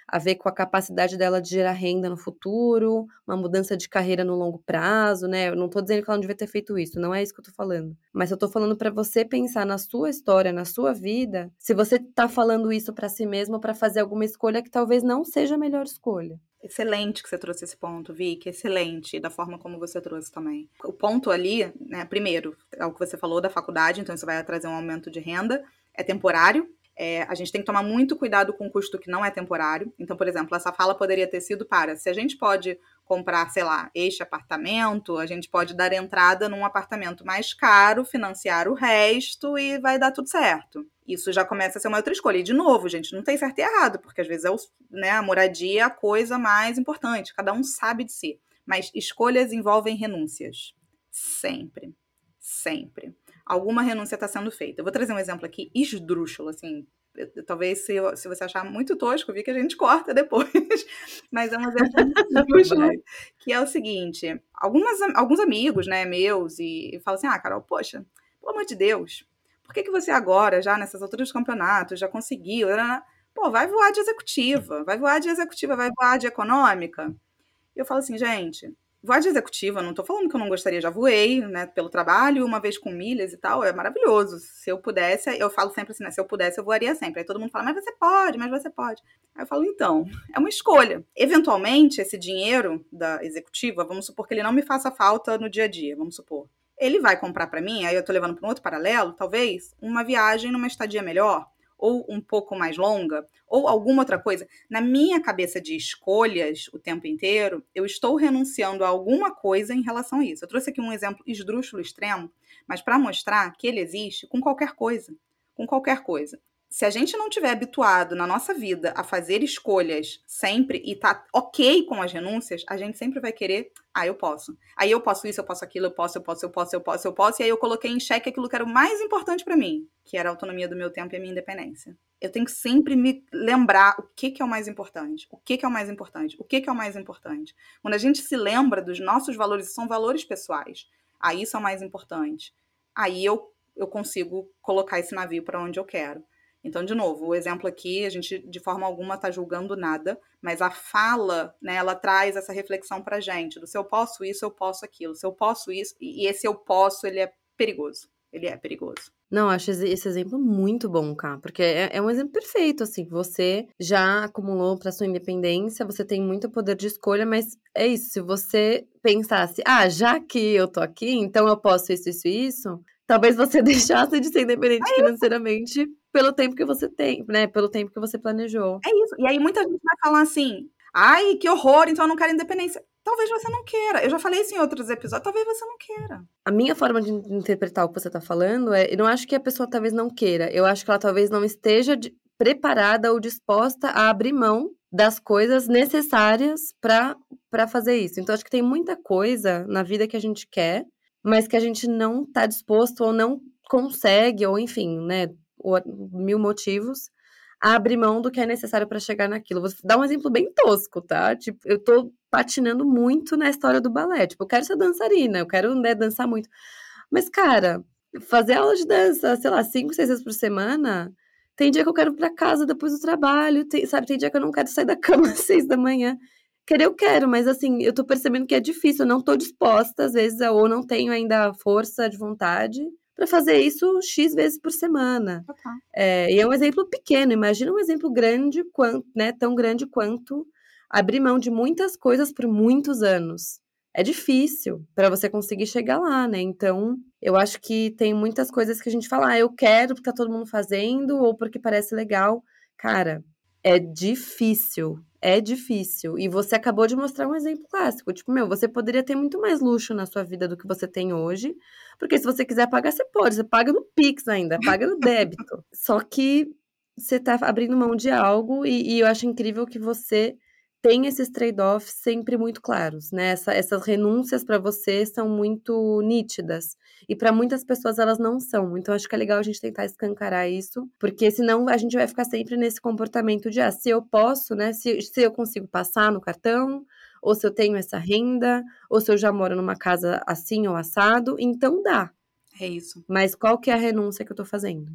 a ver com a capacidade dela de gerar renda no futuro, uma mudança de carreira no longo prazo, né? Eu não tô dizendo que ela não devia ter feito isso, não é isso que eu tô falando. Mas eu tô falando pra você pensar na sua história, na sua vida, se você tá falando isso pra si mesmo pra fazer alguma escolha que talvez não seja a melhor escolha. Excelente que você trouxe esse ponto, Vicky, excelente, da forma como você trouxe também. O ponto ali, né, primeiro, é o que você falou da faculdade, então isso vai trazer um aumento de renda, é temporário, é, a gente tem que tomar muito cuidado com o custo que não é temporário. Então, por exemplo, essa fala poderia ter sido para, se a gente pode comprar, sei lá, este apartamento, a gente pode dar entrada num apartamento mais caro, financiar o resto e vai dar tudo certo. Isso já começa a ser uma outra escolha. E, de novo, gente, não tem certo e errado, porque às vezes é o, né, a moradia é a coisa mais importante, cada um sabe de si. Mas escolhas envolvem renúncias. Sempre. Sempre. Alguma renúncia está sendo feita. Eu vou trazer um exemplo aqui esdrúxulo, assim. Talvez, se, se você achar muito tosco, vi que a gente corta depois. Mas é um exemplo muito esdrúxulo, que é o seguinte. Algumas, alguns amigos, né, meus, e, e falam assim, ah, Carol, poxa, pelo amor de Deus, por que, que você agora, já nessas alturas dos campeonatos, já conseguiu? Pô, vai voar de executiva, vai voar de executiva, vai voar de econômica. E eu falo assim, gente, voar de executiva, não tô falando que eu não gostaria, já voei, né, pelo trabalho, uma vez com milhas e tal, é maravilhoso. Se eu pudesse, eu falo sempre assim, né, se eu pudesse, eu voaria sempre. Aí todo mundo fala, mas você pode, mas você pode. Aí eu falo, então, é uma escolha. Eventualmente, esse dinheiro da executiva, vamos supor que ele não me faça falta no dia a dia, vamos supor. Ele vai comprar para mim, aí eu tô levando para um outro paralelo, talvez, uma viagem numa estadia melhor, ou um pouco mais longa, ou alguma outra coisa. Na minha cabeça de escolhas o tempo inteiro, eu estou renunciando a alguma coisa em relação a isso. Eu trouxe aqui um exemplo esdrúxulo extremo, mas para mostrar que ele existe com qualquer coisa. Com qualquer coisa. Se a gente não tiver habituado na nossa vida a fazer escolhas sempre e tá ok com as renúncias, a gente sempre vai querer, ah, eu posso. Aí eu posso isso, eu posso aquilo, eu posso, eu posso, eu posso, eu posso, eu posso. E aí eu coloquei em xeque aquilo que era o mais importante para mim, que era a autonomia do meu tempo e a minha independência. Eu tenho que sempre me lembrar o que, que é o mais importante. O que, que é o mais importante? O que, que é o mais importante? Quando a gente se lembra dos nossos valores, são valores pessoais, aí isso é o mais importante. Aí eu, eu consigo colocar esse navio para onde eu quero. Então, de novo, o exemplo aqui, a gente de forma alguma está julgando nada, mas a fala, né, ela traz essa reflexão pra gente, do se eu posso isso, eu posso aquilo, se eu posso isso, e esse eu posso, ele é perigoso, ele é perigoso. Não, acho esse exemplo muito bom, Cá, porque é, é um exemplo perfeito, assim, você já acumulou para sua independência, você tem muito poder de escolha, mas é isso, se você pensasse, ah, já que eu tô aqui, então eu posso isso, isso e isso, talvez você deixasse de ser independente é financeiramente pelo tempo que você tem, né, pelo tempo que você planejou. É isso, e aí muita gente vai falar assim, ai, que horror, então eu não quero independência. Talvez você não queira. Eu já falei isso em outros episódios. Talvez você não queira. A minha forma de interpretar o que você tá falando é... Eu não acho que a pessoa talvez não queira. Eu acho que ela talvez não esteja de, preparada ou disposta a abrir mão das coisas necessárias pra, pra fazer isso. Então, acho que tem muita coisa na vida que a gente quer, mas que a gente não tá disposto ou não consegue, ou enfim, né? Ou, mil motivos, a abrir mão do que é necessário pra chegar naquilo. Vou dar um exemplo bem tosco, tá? Tipo, eu tô patinando muito na história do balé. Tipo, eu quero ser dançarina, eu quero, né, dançar muito. Mas, cara, fazer aula de dança, sei lá, cinco, seis vezes por semana, tem dia que eu quero ir pra casa depois do trabalho, tem, sabe? Tem dia que eu não quero sair da cama às seis da manhã. Querer eu quero, mas assim, eu tô percebendo que é difícil, eu não tô disposta, às vezes, ou não tenho ainda força de vontade pra fazer isso X vezes por semana. Okay. É, e é um exemplo pequeno, imagina um exemplo grande, quanto, né, tão grande quanto abrir mão de muitas coisas por muitos anos. É difícil para você conseguir chegar lá, né? Então, eu acho que tem muitas coisas que a gente fala, ah, eu quero porque tá todo mundo fazendo ou porque parece legal. Cara, é difícil, é difícil. E você acabou de mostrar um exemplo clássico. Tipo, meu, você poderia ter muito mais luxo na sua vida do que você tem hoje, porque se você quiser pagar, você pode. Você paga no Pix ainda, paga no débito. Só que você tá abrindo mão de algo e, e eu acho incrível que você tem esses trade-offs sempre muito claros, né? Essa, essas renúncias para você são muito nítidas. E para muitas pessoas elas não são. Então acho que é legal a gente tentar escancarar isso, porque senão a gente vai ficar sempre nesse comportamento de, ah, se eu posso, né? Se, se eu consigo passar no cartão, ou se eu tenho essa renda, ou se eu já moro numa casa assim ou assado, então dá. É isso. Mas qual que é a renúncia que eu tô fazendo, né?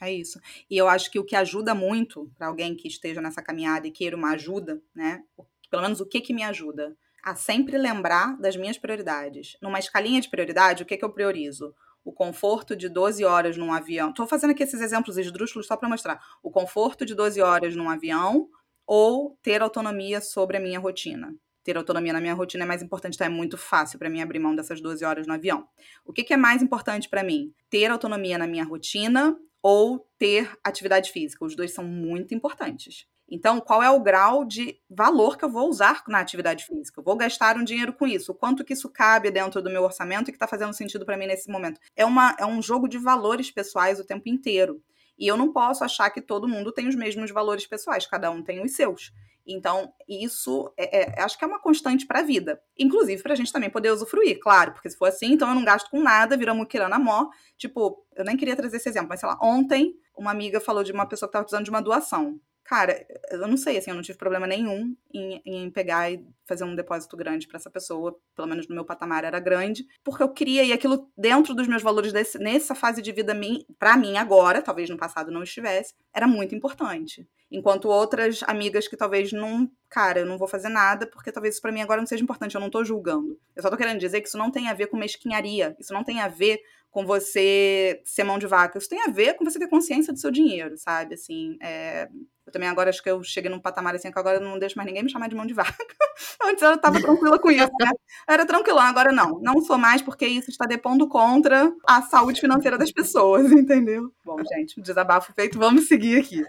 É isso. E eu acho que o que ajuda muito para alguém que esteja nessa caminhada e queira uma ajuda, né? Pelo menos o que que me ajuda? A sempre lembrar das minhas prioridades. Numa escalinha de prioridade, o que que eu priorizo? O conforto de doze horas num avião. Estou fazendo aqui esses exemplos esdrúxulos só para mostrar. O conforto de doze horas num avião ou ter autonomia sobre a minha rotina. Ter autonomia na minha rotina é mais importante, tá? É muito fácil para mim abrir mão dessas doze horas no avião. O que que é mais importante para mim? Ter autonomia na minha rotina ou ter atividade física. Os dois são muito importantes. Então, qual é o grau de valor que eu vou usar na atividade física? Eu vou gastar um dinheiro com isso? O quanto que isso cabe dentro do meu orçamento e que está fazendo sentido para mim nesse momento? É, uma, é um jogo de valores pessoais o tempo inteiro. E eu não posso achar que todo mundo tem os mesmos valores pessoais. Cada um tem os seus. Então, isso é, é, acho que é uma constante para a vida. Inclusive, para a gente também poder usufruir, claro. Porque se for assim, então eu não gasto com nada, vira muquirana mó. Tipo, eu nem queria trazer esse exemplo, mas sei lá, ontem uma amiga falou de uma pessoa que estava precisando de uma doação. Cara, eu não sei, assim, eu não tive problema nenhum em, em pegar e fazer um depósito grande para essa pessoa, pelo menos no meu patamar era grande, porque eu queria, e aquilo dentro dos meus valores desse, nessa fase de vida para mim agora, talvez no passado não estivesse, era muito importante. Enquanto outras amigas que talvez não, cara, eu não vou fazer nada, porque talvez isso para mim agora não seja importante, eu não tô julgando. Eu só tô querendo dizer que isso não tem a ver com mesquinharia, isso não tem a ver com você ser mão de vaca, isso tem a ver com você ter consciência do seu dinheiro, sabe, assim, é... Eu também agora acho que eu cheguei num patamar assim que agora eu não deixo mais ninguém me chamar de mão de vaca. Antes eu tava tranquila com isso, né? Eu era tranquila, agora não. Não sou mais porque isso está depondo contra a saúde financeira das pessoas, entendeu? Bom, gente, o desabafo feito, vamos seguir aqui.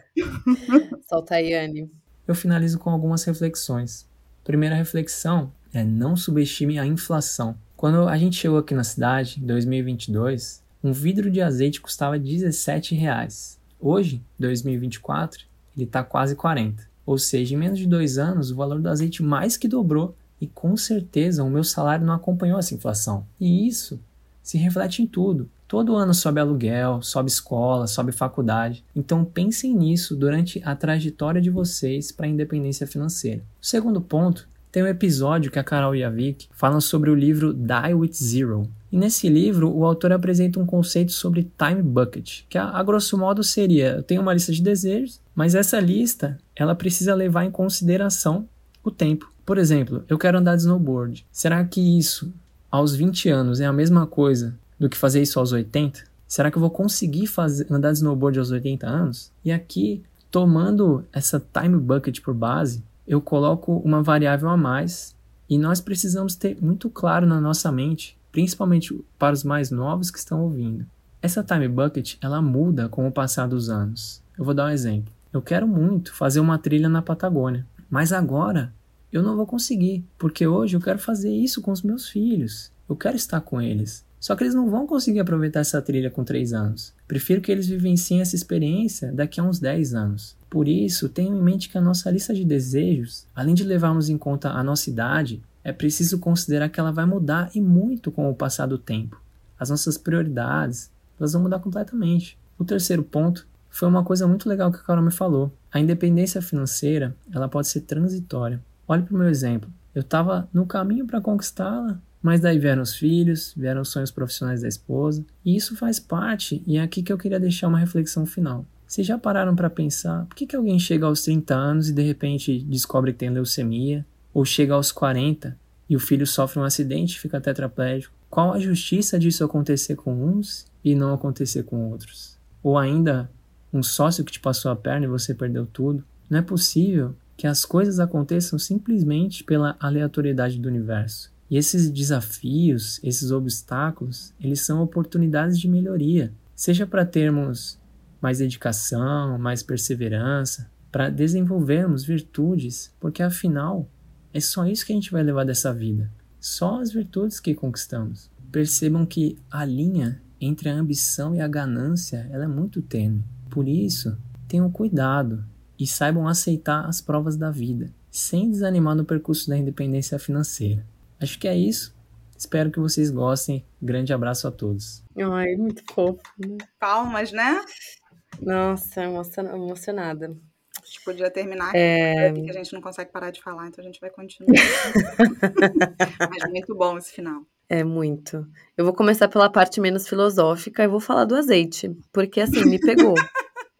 Solta aí, Anne. Eu finalizo com algumas reflexões. Primeira reflexão é: não subestime a inflação. Quando a gente chegou aqui na cidade, em dois mil e vinte e dois, um vidro de azeite custava dezessete reais. Hoje, dois mil e vinte e quatro, ele está quase quarenta. Ou seja, em menos de dois anos, o valor do azeite mais que dobrou. E com certeza o meu salário não acompanhou essa inflação. E isso se reflete em tudo. Todo ano sobe aluguel, sobe escola, sobe faculdade. Então pensem nisso durante a trajetória de vocês para a independência financeira. O segundo ponto, tem um episódio que a Carol e a Vic falam sobre o livro Die with Zero. E nesse livro, o autor apresenta um conceito sobre time bucket, que a, a grosso modo seria: eu tenho uma lista de desejos, mas essa lista ela precisa levar em consideração o tempo. Por exemplo, eu quero andar de snowboard. Será que isso, aos vinte anos, é a mesma coisa do que fazer isso aos oitenta? Será que eu vou conseguir fazer, andar de snowboard aos oitenta anos? E aqui, tomando essa time bucket por base, eu coloco uma variável a mais e nós precisamos ter muito claro na nossa mente, principalmente para os mais novos que estão ouvindo. Essa time bucket, ela muda com o passar dos anos. Eu vou dar um exemplo. Eu quero muito fazer uma trilha na Patagônia, mas agora eu não vou conseguir, porque hoje eu quero fazer isso com os meus filhos. Eu quero estar com eles. Só que eles não vão conseguir aproveitar essa trilha com três anos. Prefiro que eles vivenciem essa experiência daqui a uns dez anos. Por isso, tenham em mente que a nossa lista de desejos, além de levarmos em conta a nossa idade, é preciso considerar que ela vai mudar e muito com o passar do tempo. As nossas prioridades, elas vão mudar completamente. O terceiro ponto foi uma coisa muito legal que a Carol me falou. A independência financeira, ela pode ser transitória. Olhe para o meu exemplo. Eu estava no caminho para conquistá-la, mas daí vieram os filhos, vieram os sonhos profissionais da esposa, e isso faz parte, e é aqui que eu queria deixar uma reflexão final. Vocês já pararam para pensar por que, que alguém chega aos trinta anos e de repente descobre que tem leucemia? Ou chega aos quarenta e o filho sofre um acidente e fica tetraplégico? Qual a justiça disso acontecer com uns e não acontecer com outros? Ou ainda, um sócio que te passou a perna e você perdeu tudo? Não é possível que as coisas aconteçam simplesmente pela aleatoriedade do universo. E esses desafios, esses obstáculos, eles são oportunidades de melhoria. Seja para termos mais dedicação, mais perseverança, para desenvolvermos virtudes, porque afinal é só isso que a gente vai levar dessa vida. Só as virtudes que conquistamos. Percebam que a linha entre a ambição e a ganância ela é muito tênue. Por isso, tenham cuidado e saibam aceitar as provas da vida, sem desanimar no percurso da independência financeira. Acho que é isso. Espero que vocês gostem. Grande abraço a todos. Ai, muito fofo. Palmas, né? Nossa, emocionada. A gente podia terminar aqui, é... porque a gente não consegue parar de falar, então a gente vai continuar. Mas muito bom esse final. É muito. Eu vou começar pela parte menos filosófica e vou falar do azeite, porque assim, me pegou.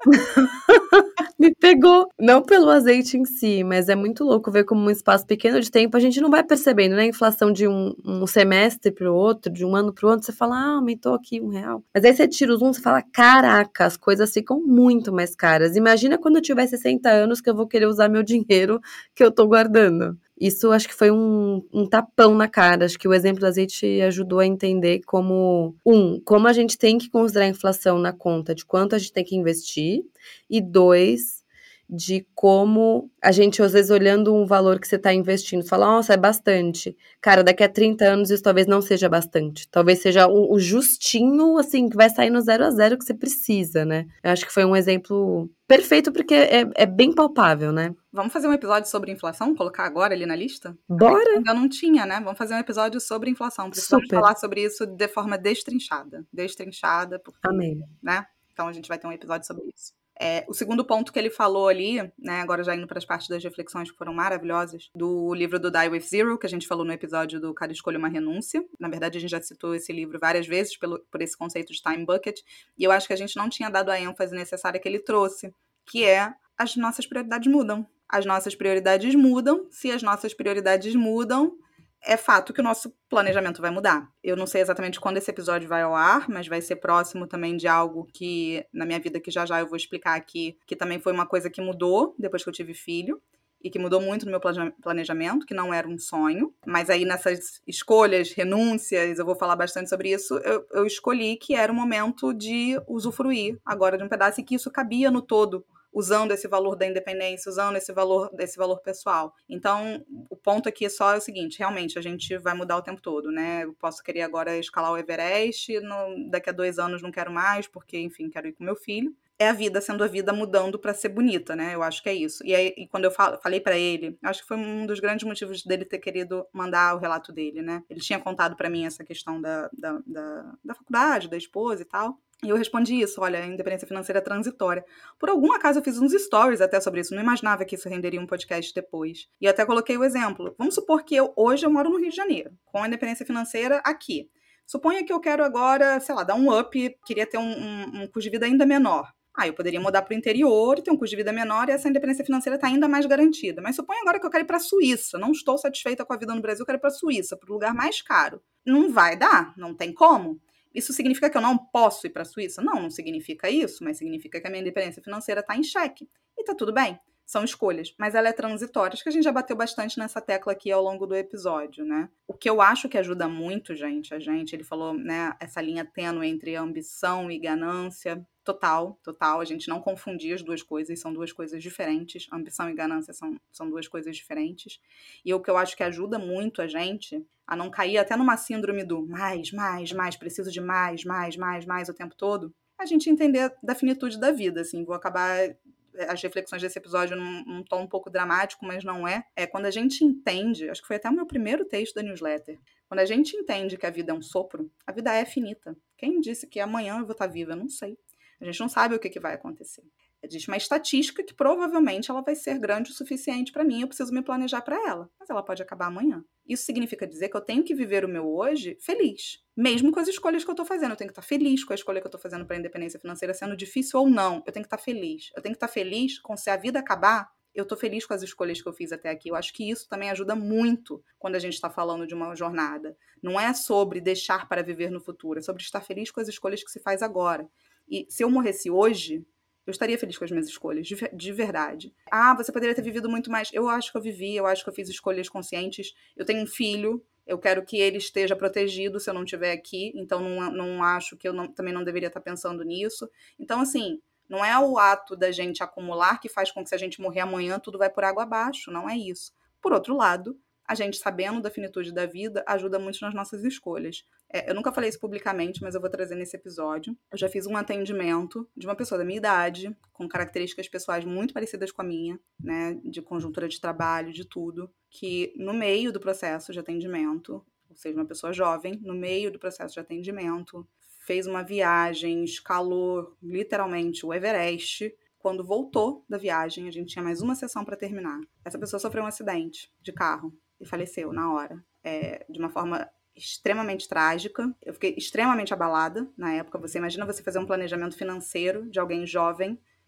Me pegou. Não pelo azeite em si, mas é muito louco ver como um espaço pequeno de tempo a gente não vai percebendo, né? A inflação de um, um semestre pro outro, de um ano pro outro, você fala, ah, aumentou aqui um real. Mas aí você tira os um, você fala, caraca, as coisas ficam muito mais caras. Imagina quando eu tiver sessenta anos que eu vou querer usar meu dinheiro que eu tô guardando. Isso acho que foi um, um tapão na cara. Acho que o exemplo do azeite ajudou a entender como, um, como a gente tem que considerar a inflação na conta de quanto a gente tem que investir, e dois, de como a gente, às vezes, olhando um valor que você está investindo, fala, nossa, é bastante. Cara, daqui a trinta anos isso talvez não seja bastante. Talvez seja o, o justinho, assim, que vai sair no zero a zero que você precisa, né? Eu acho que foi um exemplo perfeito porque é, é bem palpável, né? Vamos fazer um episódio sobre inflação? Colocar agora ali na lista? Bora! Ainda não tinha, né? Vamos fazer um episódio sobre inflação. Precisamos Super. falar sobre isso de forma destrinchada. Destrinchada, porque, Amém. né? Então a gente vai ter um episódio sobre isso. É, o segundo ponto que ele falou ali, né, agora já indo para as partes das reflexões que foram maravilhosas, do livro do Die With Zero, que a gente falou no episódio do Cada Escolha Uma Renúncia. Na verdade, a gente já citou esse livro várias vezes pelo, por esse conceito de time bucket, e eu acho que a gente não tinha dado a ênfase necessária que ele trouxe, que é as nossas prioridades mudam. As nossas prioridades mudam, se as nossas prioridades mudam, é fato que o nosso planejamento vai mudar. Eu não sei exatamente quando esse episódio vai ao ar, mas vai ser próximo também de algo que, na minha vida, que já já eu vou explicar aqui, que também foi uma coisa que mudou depois que eu tive filho, e que mudou muito no meu planejamento, que não era um sonho. Mas aí nessas escolhas, renúncias, eu vou falar bastante sobre isso, eu, eu escolhi que era o momento de usufruir agora de um pedaço e que isso cabia no todo, usando esse valor da independência, usando esse valor, esse valor pessoal. Então, o ponto aqui só é o seguinte, realmente, a gente vai mudar o tempo todo, né? Eu posso querer agora escalar o Everest, no, daqui a dois anos não quero mais, porque, enfim, quero ir com meu filho. É a vida sendo a vida mudando para ser bonita, né? Eu acho que é isso. E aí, e quando eu falo, falei para ele, acho que foi um dos grandes motivos dele ter querido mandar o relato dele, né? Ele tinha contado para mim essa questão da, da, da, da faculdade, da esposa e tal. E eu respondi isso, olha, a independência financeira é transitória. Por algum acaso eu fiz uns stories até sobre isso, não imaginava que isso renderia um podcast depois. E até coloquei o exemplo. Vamos supor que eu, hoje eu moro no Rio de Janeiro, com a independência financeira aqui. Suponha que eu quero agora, sei lá, dar um up, queria ter um, um, um custo de vida ainda menor. Ah, eu poderia mudar para o interior, ter um custo de vida menor e essa independência financeira está ainda mais garantida. Mas suponha agora que eu quero ir para a Suíça, não estou satisfeita com a vida no Brasil, quero ir para a Suíça, para o lugar mais caro. Não vai dar, não tem como. Isso significa que eu não posso ir para a Suíça? Não, não significa isso, mas significa que a minha independência financeira está em xeque. E está tudo bem, são escolhas, mas ela é transitória. Acho que a gente já bateu bastante nessa tecla aqui ao longo do episódio, né? O que eu acho que ajuda muito, gente, a gente, ele falou, né, essa linha tênue entre ambição e ganância. Total, total. A gente não confundir as duas coisas, são duas coisas diferentes. Ambição e ganância são, são duas coisas diferentes. E o que eu acho que ajuda muito a gente a não cair até numa síndrome do mais, mais, mais, preciso de mais, mais, mais, mais o tempo todo, a gente entender da finitude da vida, assim. Vou acabar as reflexões desse episódio num, num tom um pouco dramático, mas não é. É quando a gente entende, acho que foi até o meu primeiro texto da newsletter, quando a gente entende que a vida é um sopro, a vida é finita. Quem disse que amanhã eu vou estar viva? Eu não sei. A gente não sabe o que, que vai acontecer. Existe uma estatística que provavelmente ela vai ser grande o suficiente para mim, eu preciso me planejar para ela. Mas ela pode acabar amanhã. Isso significa dizer que eu tenho que viver o meu hoje feliz. Mesmo com as escolhas que eu estou fazendo. Eu tenho que estar feliz com a escolha que eu estou fazendo para a independência financeira, sendo difícil ou não. Eu tenho que estar feliz. Eu tenho que estar feliz com se a vida acabar, eu estou feliz com as escolhas que eu fiz até aqui. Eu acho que isso também ajuda muito quando a gente está falando de uma jornada. Não é sobre deixar para viver no futuro, é sobre estar feliz com as escolhas que se faz agora. E se eu morresse hoje, eu estaria feliz com as minhas escolhas, de, de verdade. Ah, você poderia ter vivido muito mais. Eu acho que eu vivi, eu acho que eu fiz escolhas conscientes. Eu tenho um filho, eu quero que ele esteja protegido se eu não estiver aqui, então não, não acho que eu não, também não deveria estar pensando nisso. Então, assim, não é o ato da gente acumular que faz com que se a gente morrer amanhã tudo vai por água abaixo, não é isso. Por outro lado, a gente sabendo da finitude da vida ajuda muito nas nossas escolhas. É, eu nunca falei isso publicamente, mas eu vou trazer nesse episódio. Eu já fiz um atendimento de uma pessoa da minha idade, com características pessoais muito parecidas com a minha, né, de conjuntura de trabalho, de tudo, que no meio do processo de atendimento, ou seja, uma pessoa jovem, no meio do processo de atendimento, fez uma viagem, escalou literalmente o Everest. Quando voltou da viagem, a gente tinha mais uma sessão para terminar. Essa pessoa sofreu um acidente de carro e faleceu na hora, é, de uma forma extremamente trágica. Eu fiquei extremamente abalada na época. Você imagina você fazer um planejamento financeiro de alguém jovem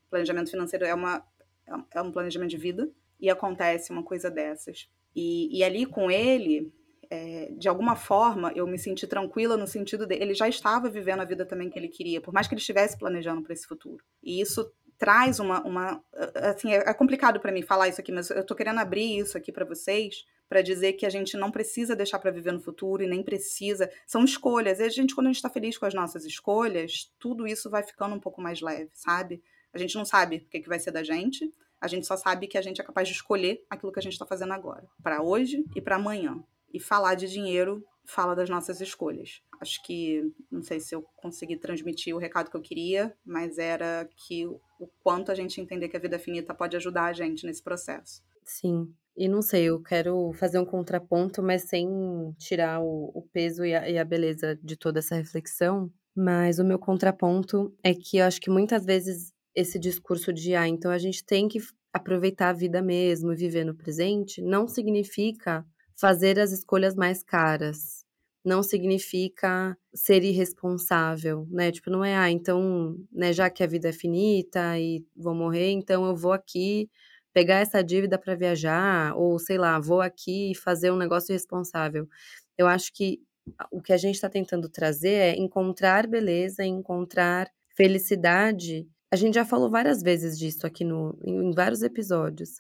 Planejamento financeiro é, uma, é um planejamento de vida e acontece uma coisa dessas. E, e ali com ele, é, de alguma forma, eu me senti tranquila no sentido de ele já estava vivendo a vida também que ele queria, por mais que ele estivesse planejando para esse futuro. E isso traz uma... uma assim, é complicado para mim falar isso aqui, mas eu tô querendo abrir isso aqui para vocês, para dizer que a gente não precisa deixar para viver no futuro e nem precisa... São escolhas. E a gente, quando a gente está feliz com as nossas escolhas, tudo isso vai ficando um pouco mais leve, sabe? A gente não sabe o que, que vai ser da gente, a gente só sabe que a gente é capaz de escolher aquilo que a gente está fazendo agora, para hoje e para amanhã. E falar de dinheiro fala das nossas escolhas. Acho que, não sei se eu consegui transmitir o recado que eu queria, mas era que o quanto a gente entender que a vida finita pode ajudar a gente nesse processo. Sim. E não sei, eu quero fazer um contraponto, mas sem tirar o, o peso e a, e a beleza de toda essa reflexão. Mas o meu contraponto é que eu acho que muitas vezes esse discurso de, ah, então a gente tem que aproveitar a vida mesmo e viver no presente, não significa fazer as escolhas mais caras. Não significa ser irresponsável, né? Tipo, não é, ah, então, né, já que a vida é finita e vou morrer, então eu vou aqui pegar essa dívida para viajar, ou sei lá, vou aqui fazer um negócio irresponsável. Eu acho que o que a gente está tentando trazer é encontrar beleza, encontrar felicidade. A gente já falou várias vezes disso aqui no, em, em vários episódios.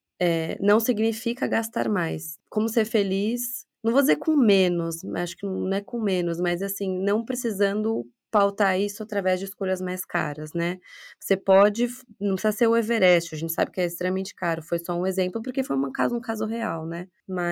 É, não significa gastar mais. Como ser feliz, não vou dizer com menos, acho que não é com menos, mas assim, não precisando pautar isso através de escolhas mais caras, né? Você pode, não precisa ser o Everest, a gente sabe que é extremamente caro, foi só um exemplo porque foi um caso, um caso real, né?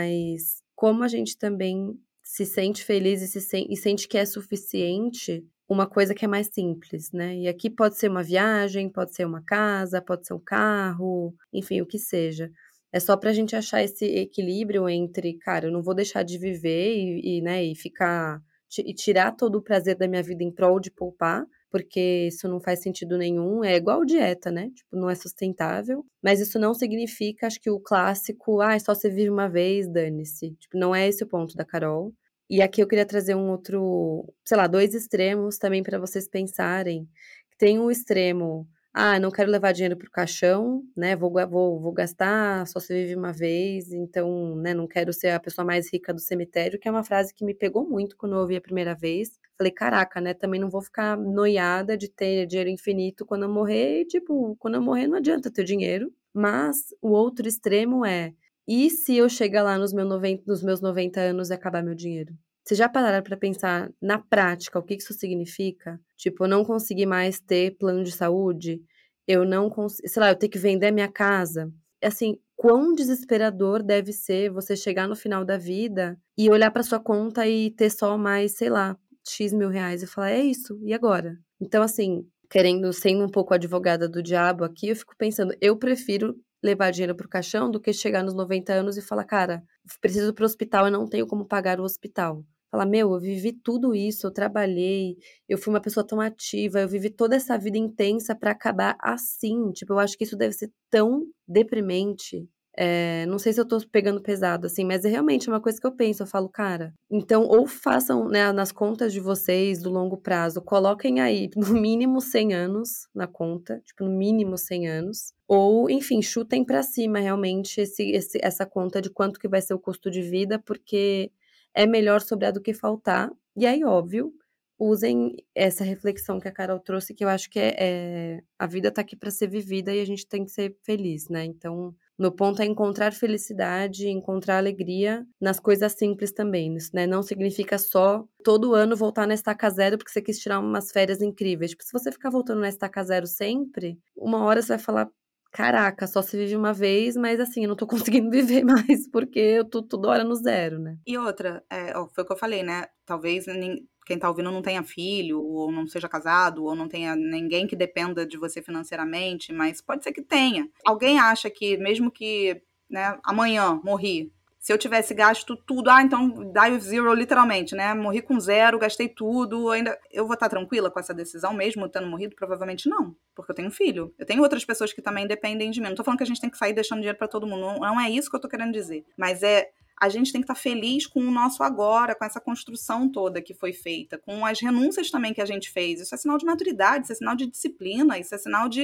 Mas como a gente também se sente feliz e, se sen- e sente que é suficiente, uma coisa que é mais simples, né? E aqui pode ser uma viagem, pode ser uma casa, pode ser um carro, enfim, o que seja. É só pra gente achar esse equilíbrio entre, cara, eu não vou deixar de viver e, e, né, e ficar e tirar todo o prazer da minha vida em prol de poupar, porque isso não faz sentido nenhum. É igual dieta, né? Tipo, não é sustentável. Mas isso não significa, acho que o clássico, ah, só você vive uma vez, dane-se. Tipo, não é esse o ponto da Carol. E aqui eu queria trazer um outro, sei lá, dois extremos também para vocês pensarem. Tem um extremo, ah, não quero levar dinheiro pro caixão, né? Vou, vou, vou gastar, só se vive uma vez, então, né, não quero ser a pessoa mais rica do cemitério, que é uma frase que me pegou muito quando eu ouvi a primeira vez. Falei, caraca, né? Também não vou ficar noiada de ter dinheiro infinito quando eu morrer, e, tipo, quando eu morrer não adianta ter dinheiro. Mas o outro extremo é, e se eu chegar lá nos, meu noventa, nos meus noventa anos e acabar meu dinheiro? Vocês já pararam para pensar na prática o que isso significa? Tipo, eu não conseguir mais ter plano de saúde, eu não consigo, sei lá, eu ter que vender minha casa. Assim, quão desesperador deve ser você chegar no final da vida e olhar para sua conta e ter só mais, sei lá, X mil reais e falar, é isso, e agora? Então, assim, querendo, sendo um pouco advogada do diabo aqui, eu fico pensando, eu prefiro levar dinheiro pro caixão do que chegar nos noventa anos e falar, cara, preciso ir pro hospital e não tenho como pagar o hospital. Falar, meu, eu vivi tudo isso, eu trabalhei, eu fui uma pessoa tão ativa, eu vivi toda essa vida intensa pra acabar assim. Tipo, eu acho que isso deve ser tão deprimente. É, não sei se eu tô pegando pesado, assim, mas é realmente uma coisa que eu penso. Eu falo, cara, então, ou façam, né, nas contas de vocês do longo prazo, coloquem aí no mínimo cem anos na conta, tipo, no mínimo cem anos. Ou, enfim, chutem pra cima realmente esse, esse, essa conta de quanto que vai ser o custo de vida, porque é melhor sobrar do que faltar. E aí, óbvio, usem essa reflexão que a Carol trouxe, que eu acho que é, é a vida tá aqui para ser vivida e a gente tem que ser feliz, né? Então, meu ponto é encontrar felicidade, encontrar alegria nas coisas simples também, né? Não significa só todo ano voltar na estaca zero porque você quis tirar umas férias incríveis. Tipo, se você ficar voltando na estaca zero sempre, uma hora você vai falar, caraca, só se vive uma vez, mas assim, eu não tô conseguindo viver mais porque eu tô toda hora no zero, né? E outra, é, ó, foi o que eu falei, né? Talvez nin- quem tá ouvindo não tenha filho, ou não seja casado, ou não tenha ninguém que dependa de você financeiramente, mas pode ser que tenha. Alguém acha que, mesmo que, né, amanhã morri, se eu tivesse gasto tudo, ah, então die with zero, literalmente, né? Morri com zero, gastei tudo, ainda. Eu vou estar tranquila com essa decisão, mesmo tendo morrido? Provavelmente não, porque eu tenho um filho. Eu tenho outras pessoas que também dependem de mim. Não tô falando que a gente tem que sair deixando dinheiro pra todo mundo, não, não é isso que eu tô querendo dizer. Mas é. A gente tem que estar feliz com o nosso agora, com essa construção toda que foi feita, com as renúncias também que a gente fez. Isso é sinal de maturidade, isso é sinal de disciplina, isso é sinal de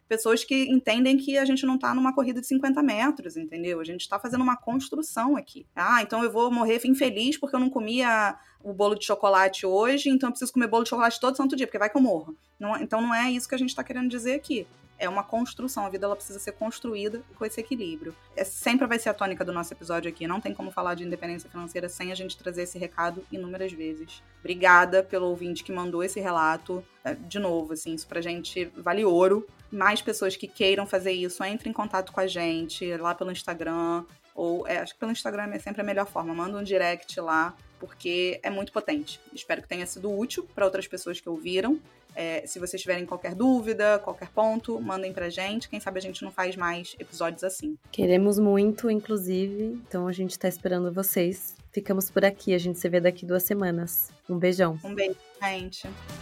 pessoas que entendem que a gente não tá numa corrida de cinquenta metros, entendeu? A gente tá fazendo uma construção aqui. Ah, então eu vou morrer infeliz porque eu não comia o bolo de chocolate hoje, então eu preciso comer bolo de chocolate todo santo dia, porque vai que eu morro. Não, então não é isso que a gente tá querendo dizer aqui. É uma construção, a vida ela precisa ser construída com esse equilíbrio. É, sempre vai ser a tônica do nosso episódio aqui, não tem como falar de independência financeira sem a gente trazer esse recado inúmeras vezes. Obrigada pelo ouvinte que mandou esse relato. De novo, assim, isso pra gente vale ouro. Mais pessoas que queiram fazer isso, entrem em contato com a gente, lá pelo Instagram, ou é, acho que pelo Instagram é sempre a melhor forma, manda um direct lá, porque é muito potente. Espero que tenha sido útil para outras pessoas que ouviram. É, se vocês tiverem qualquer dúvida, qualquer ponto, mandem pra gente. Quem sabe a gente não faz mais episódios assim. Queremos muito, inclusive. Então a gente tá esperando vocês. Ficamos por aqui. A gente se vê daqui duas semanas. Um beijão. Um beijo, gente.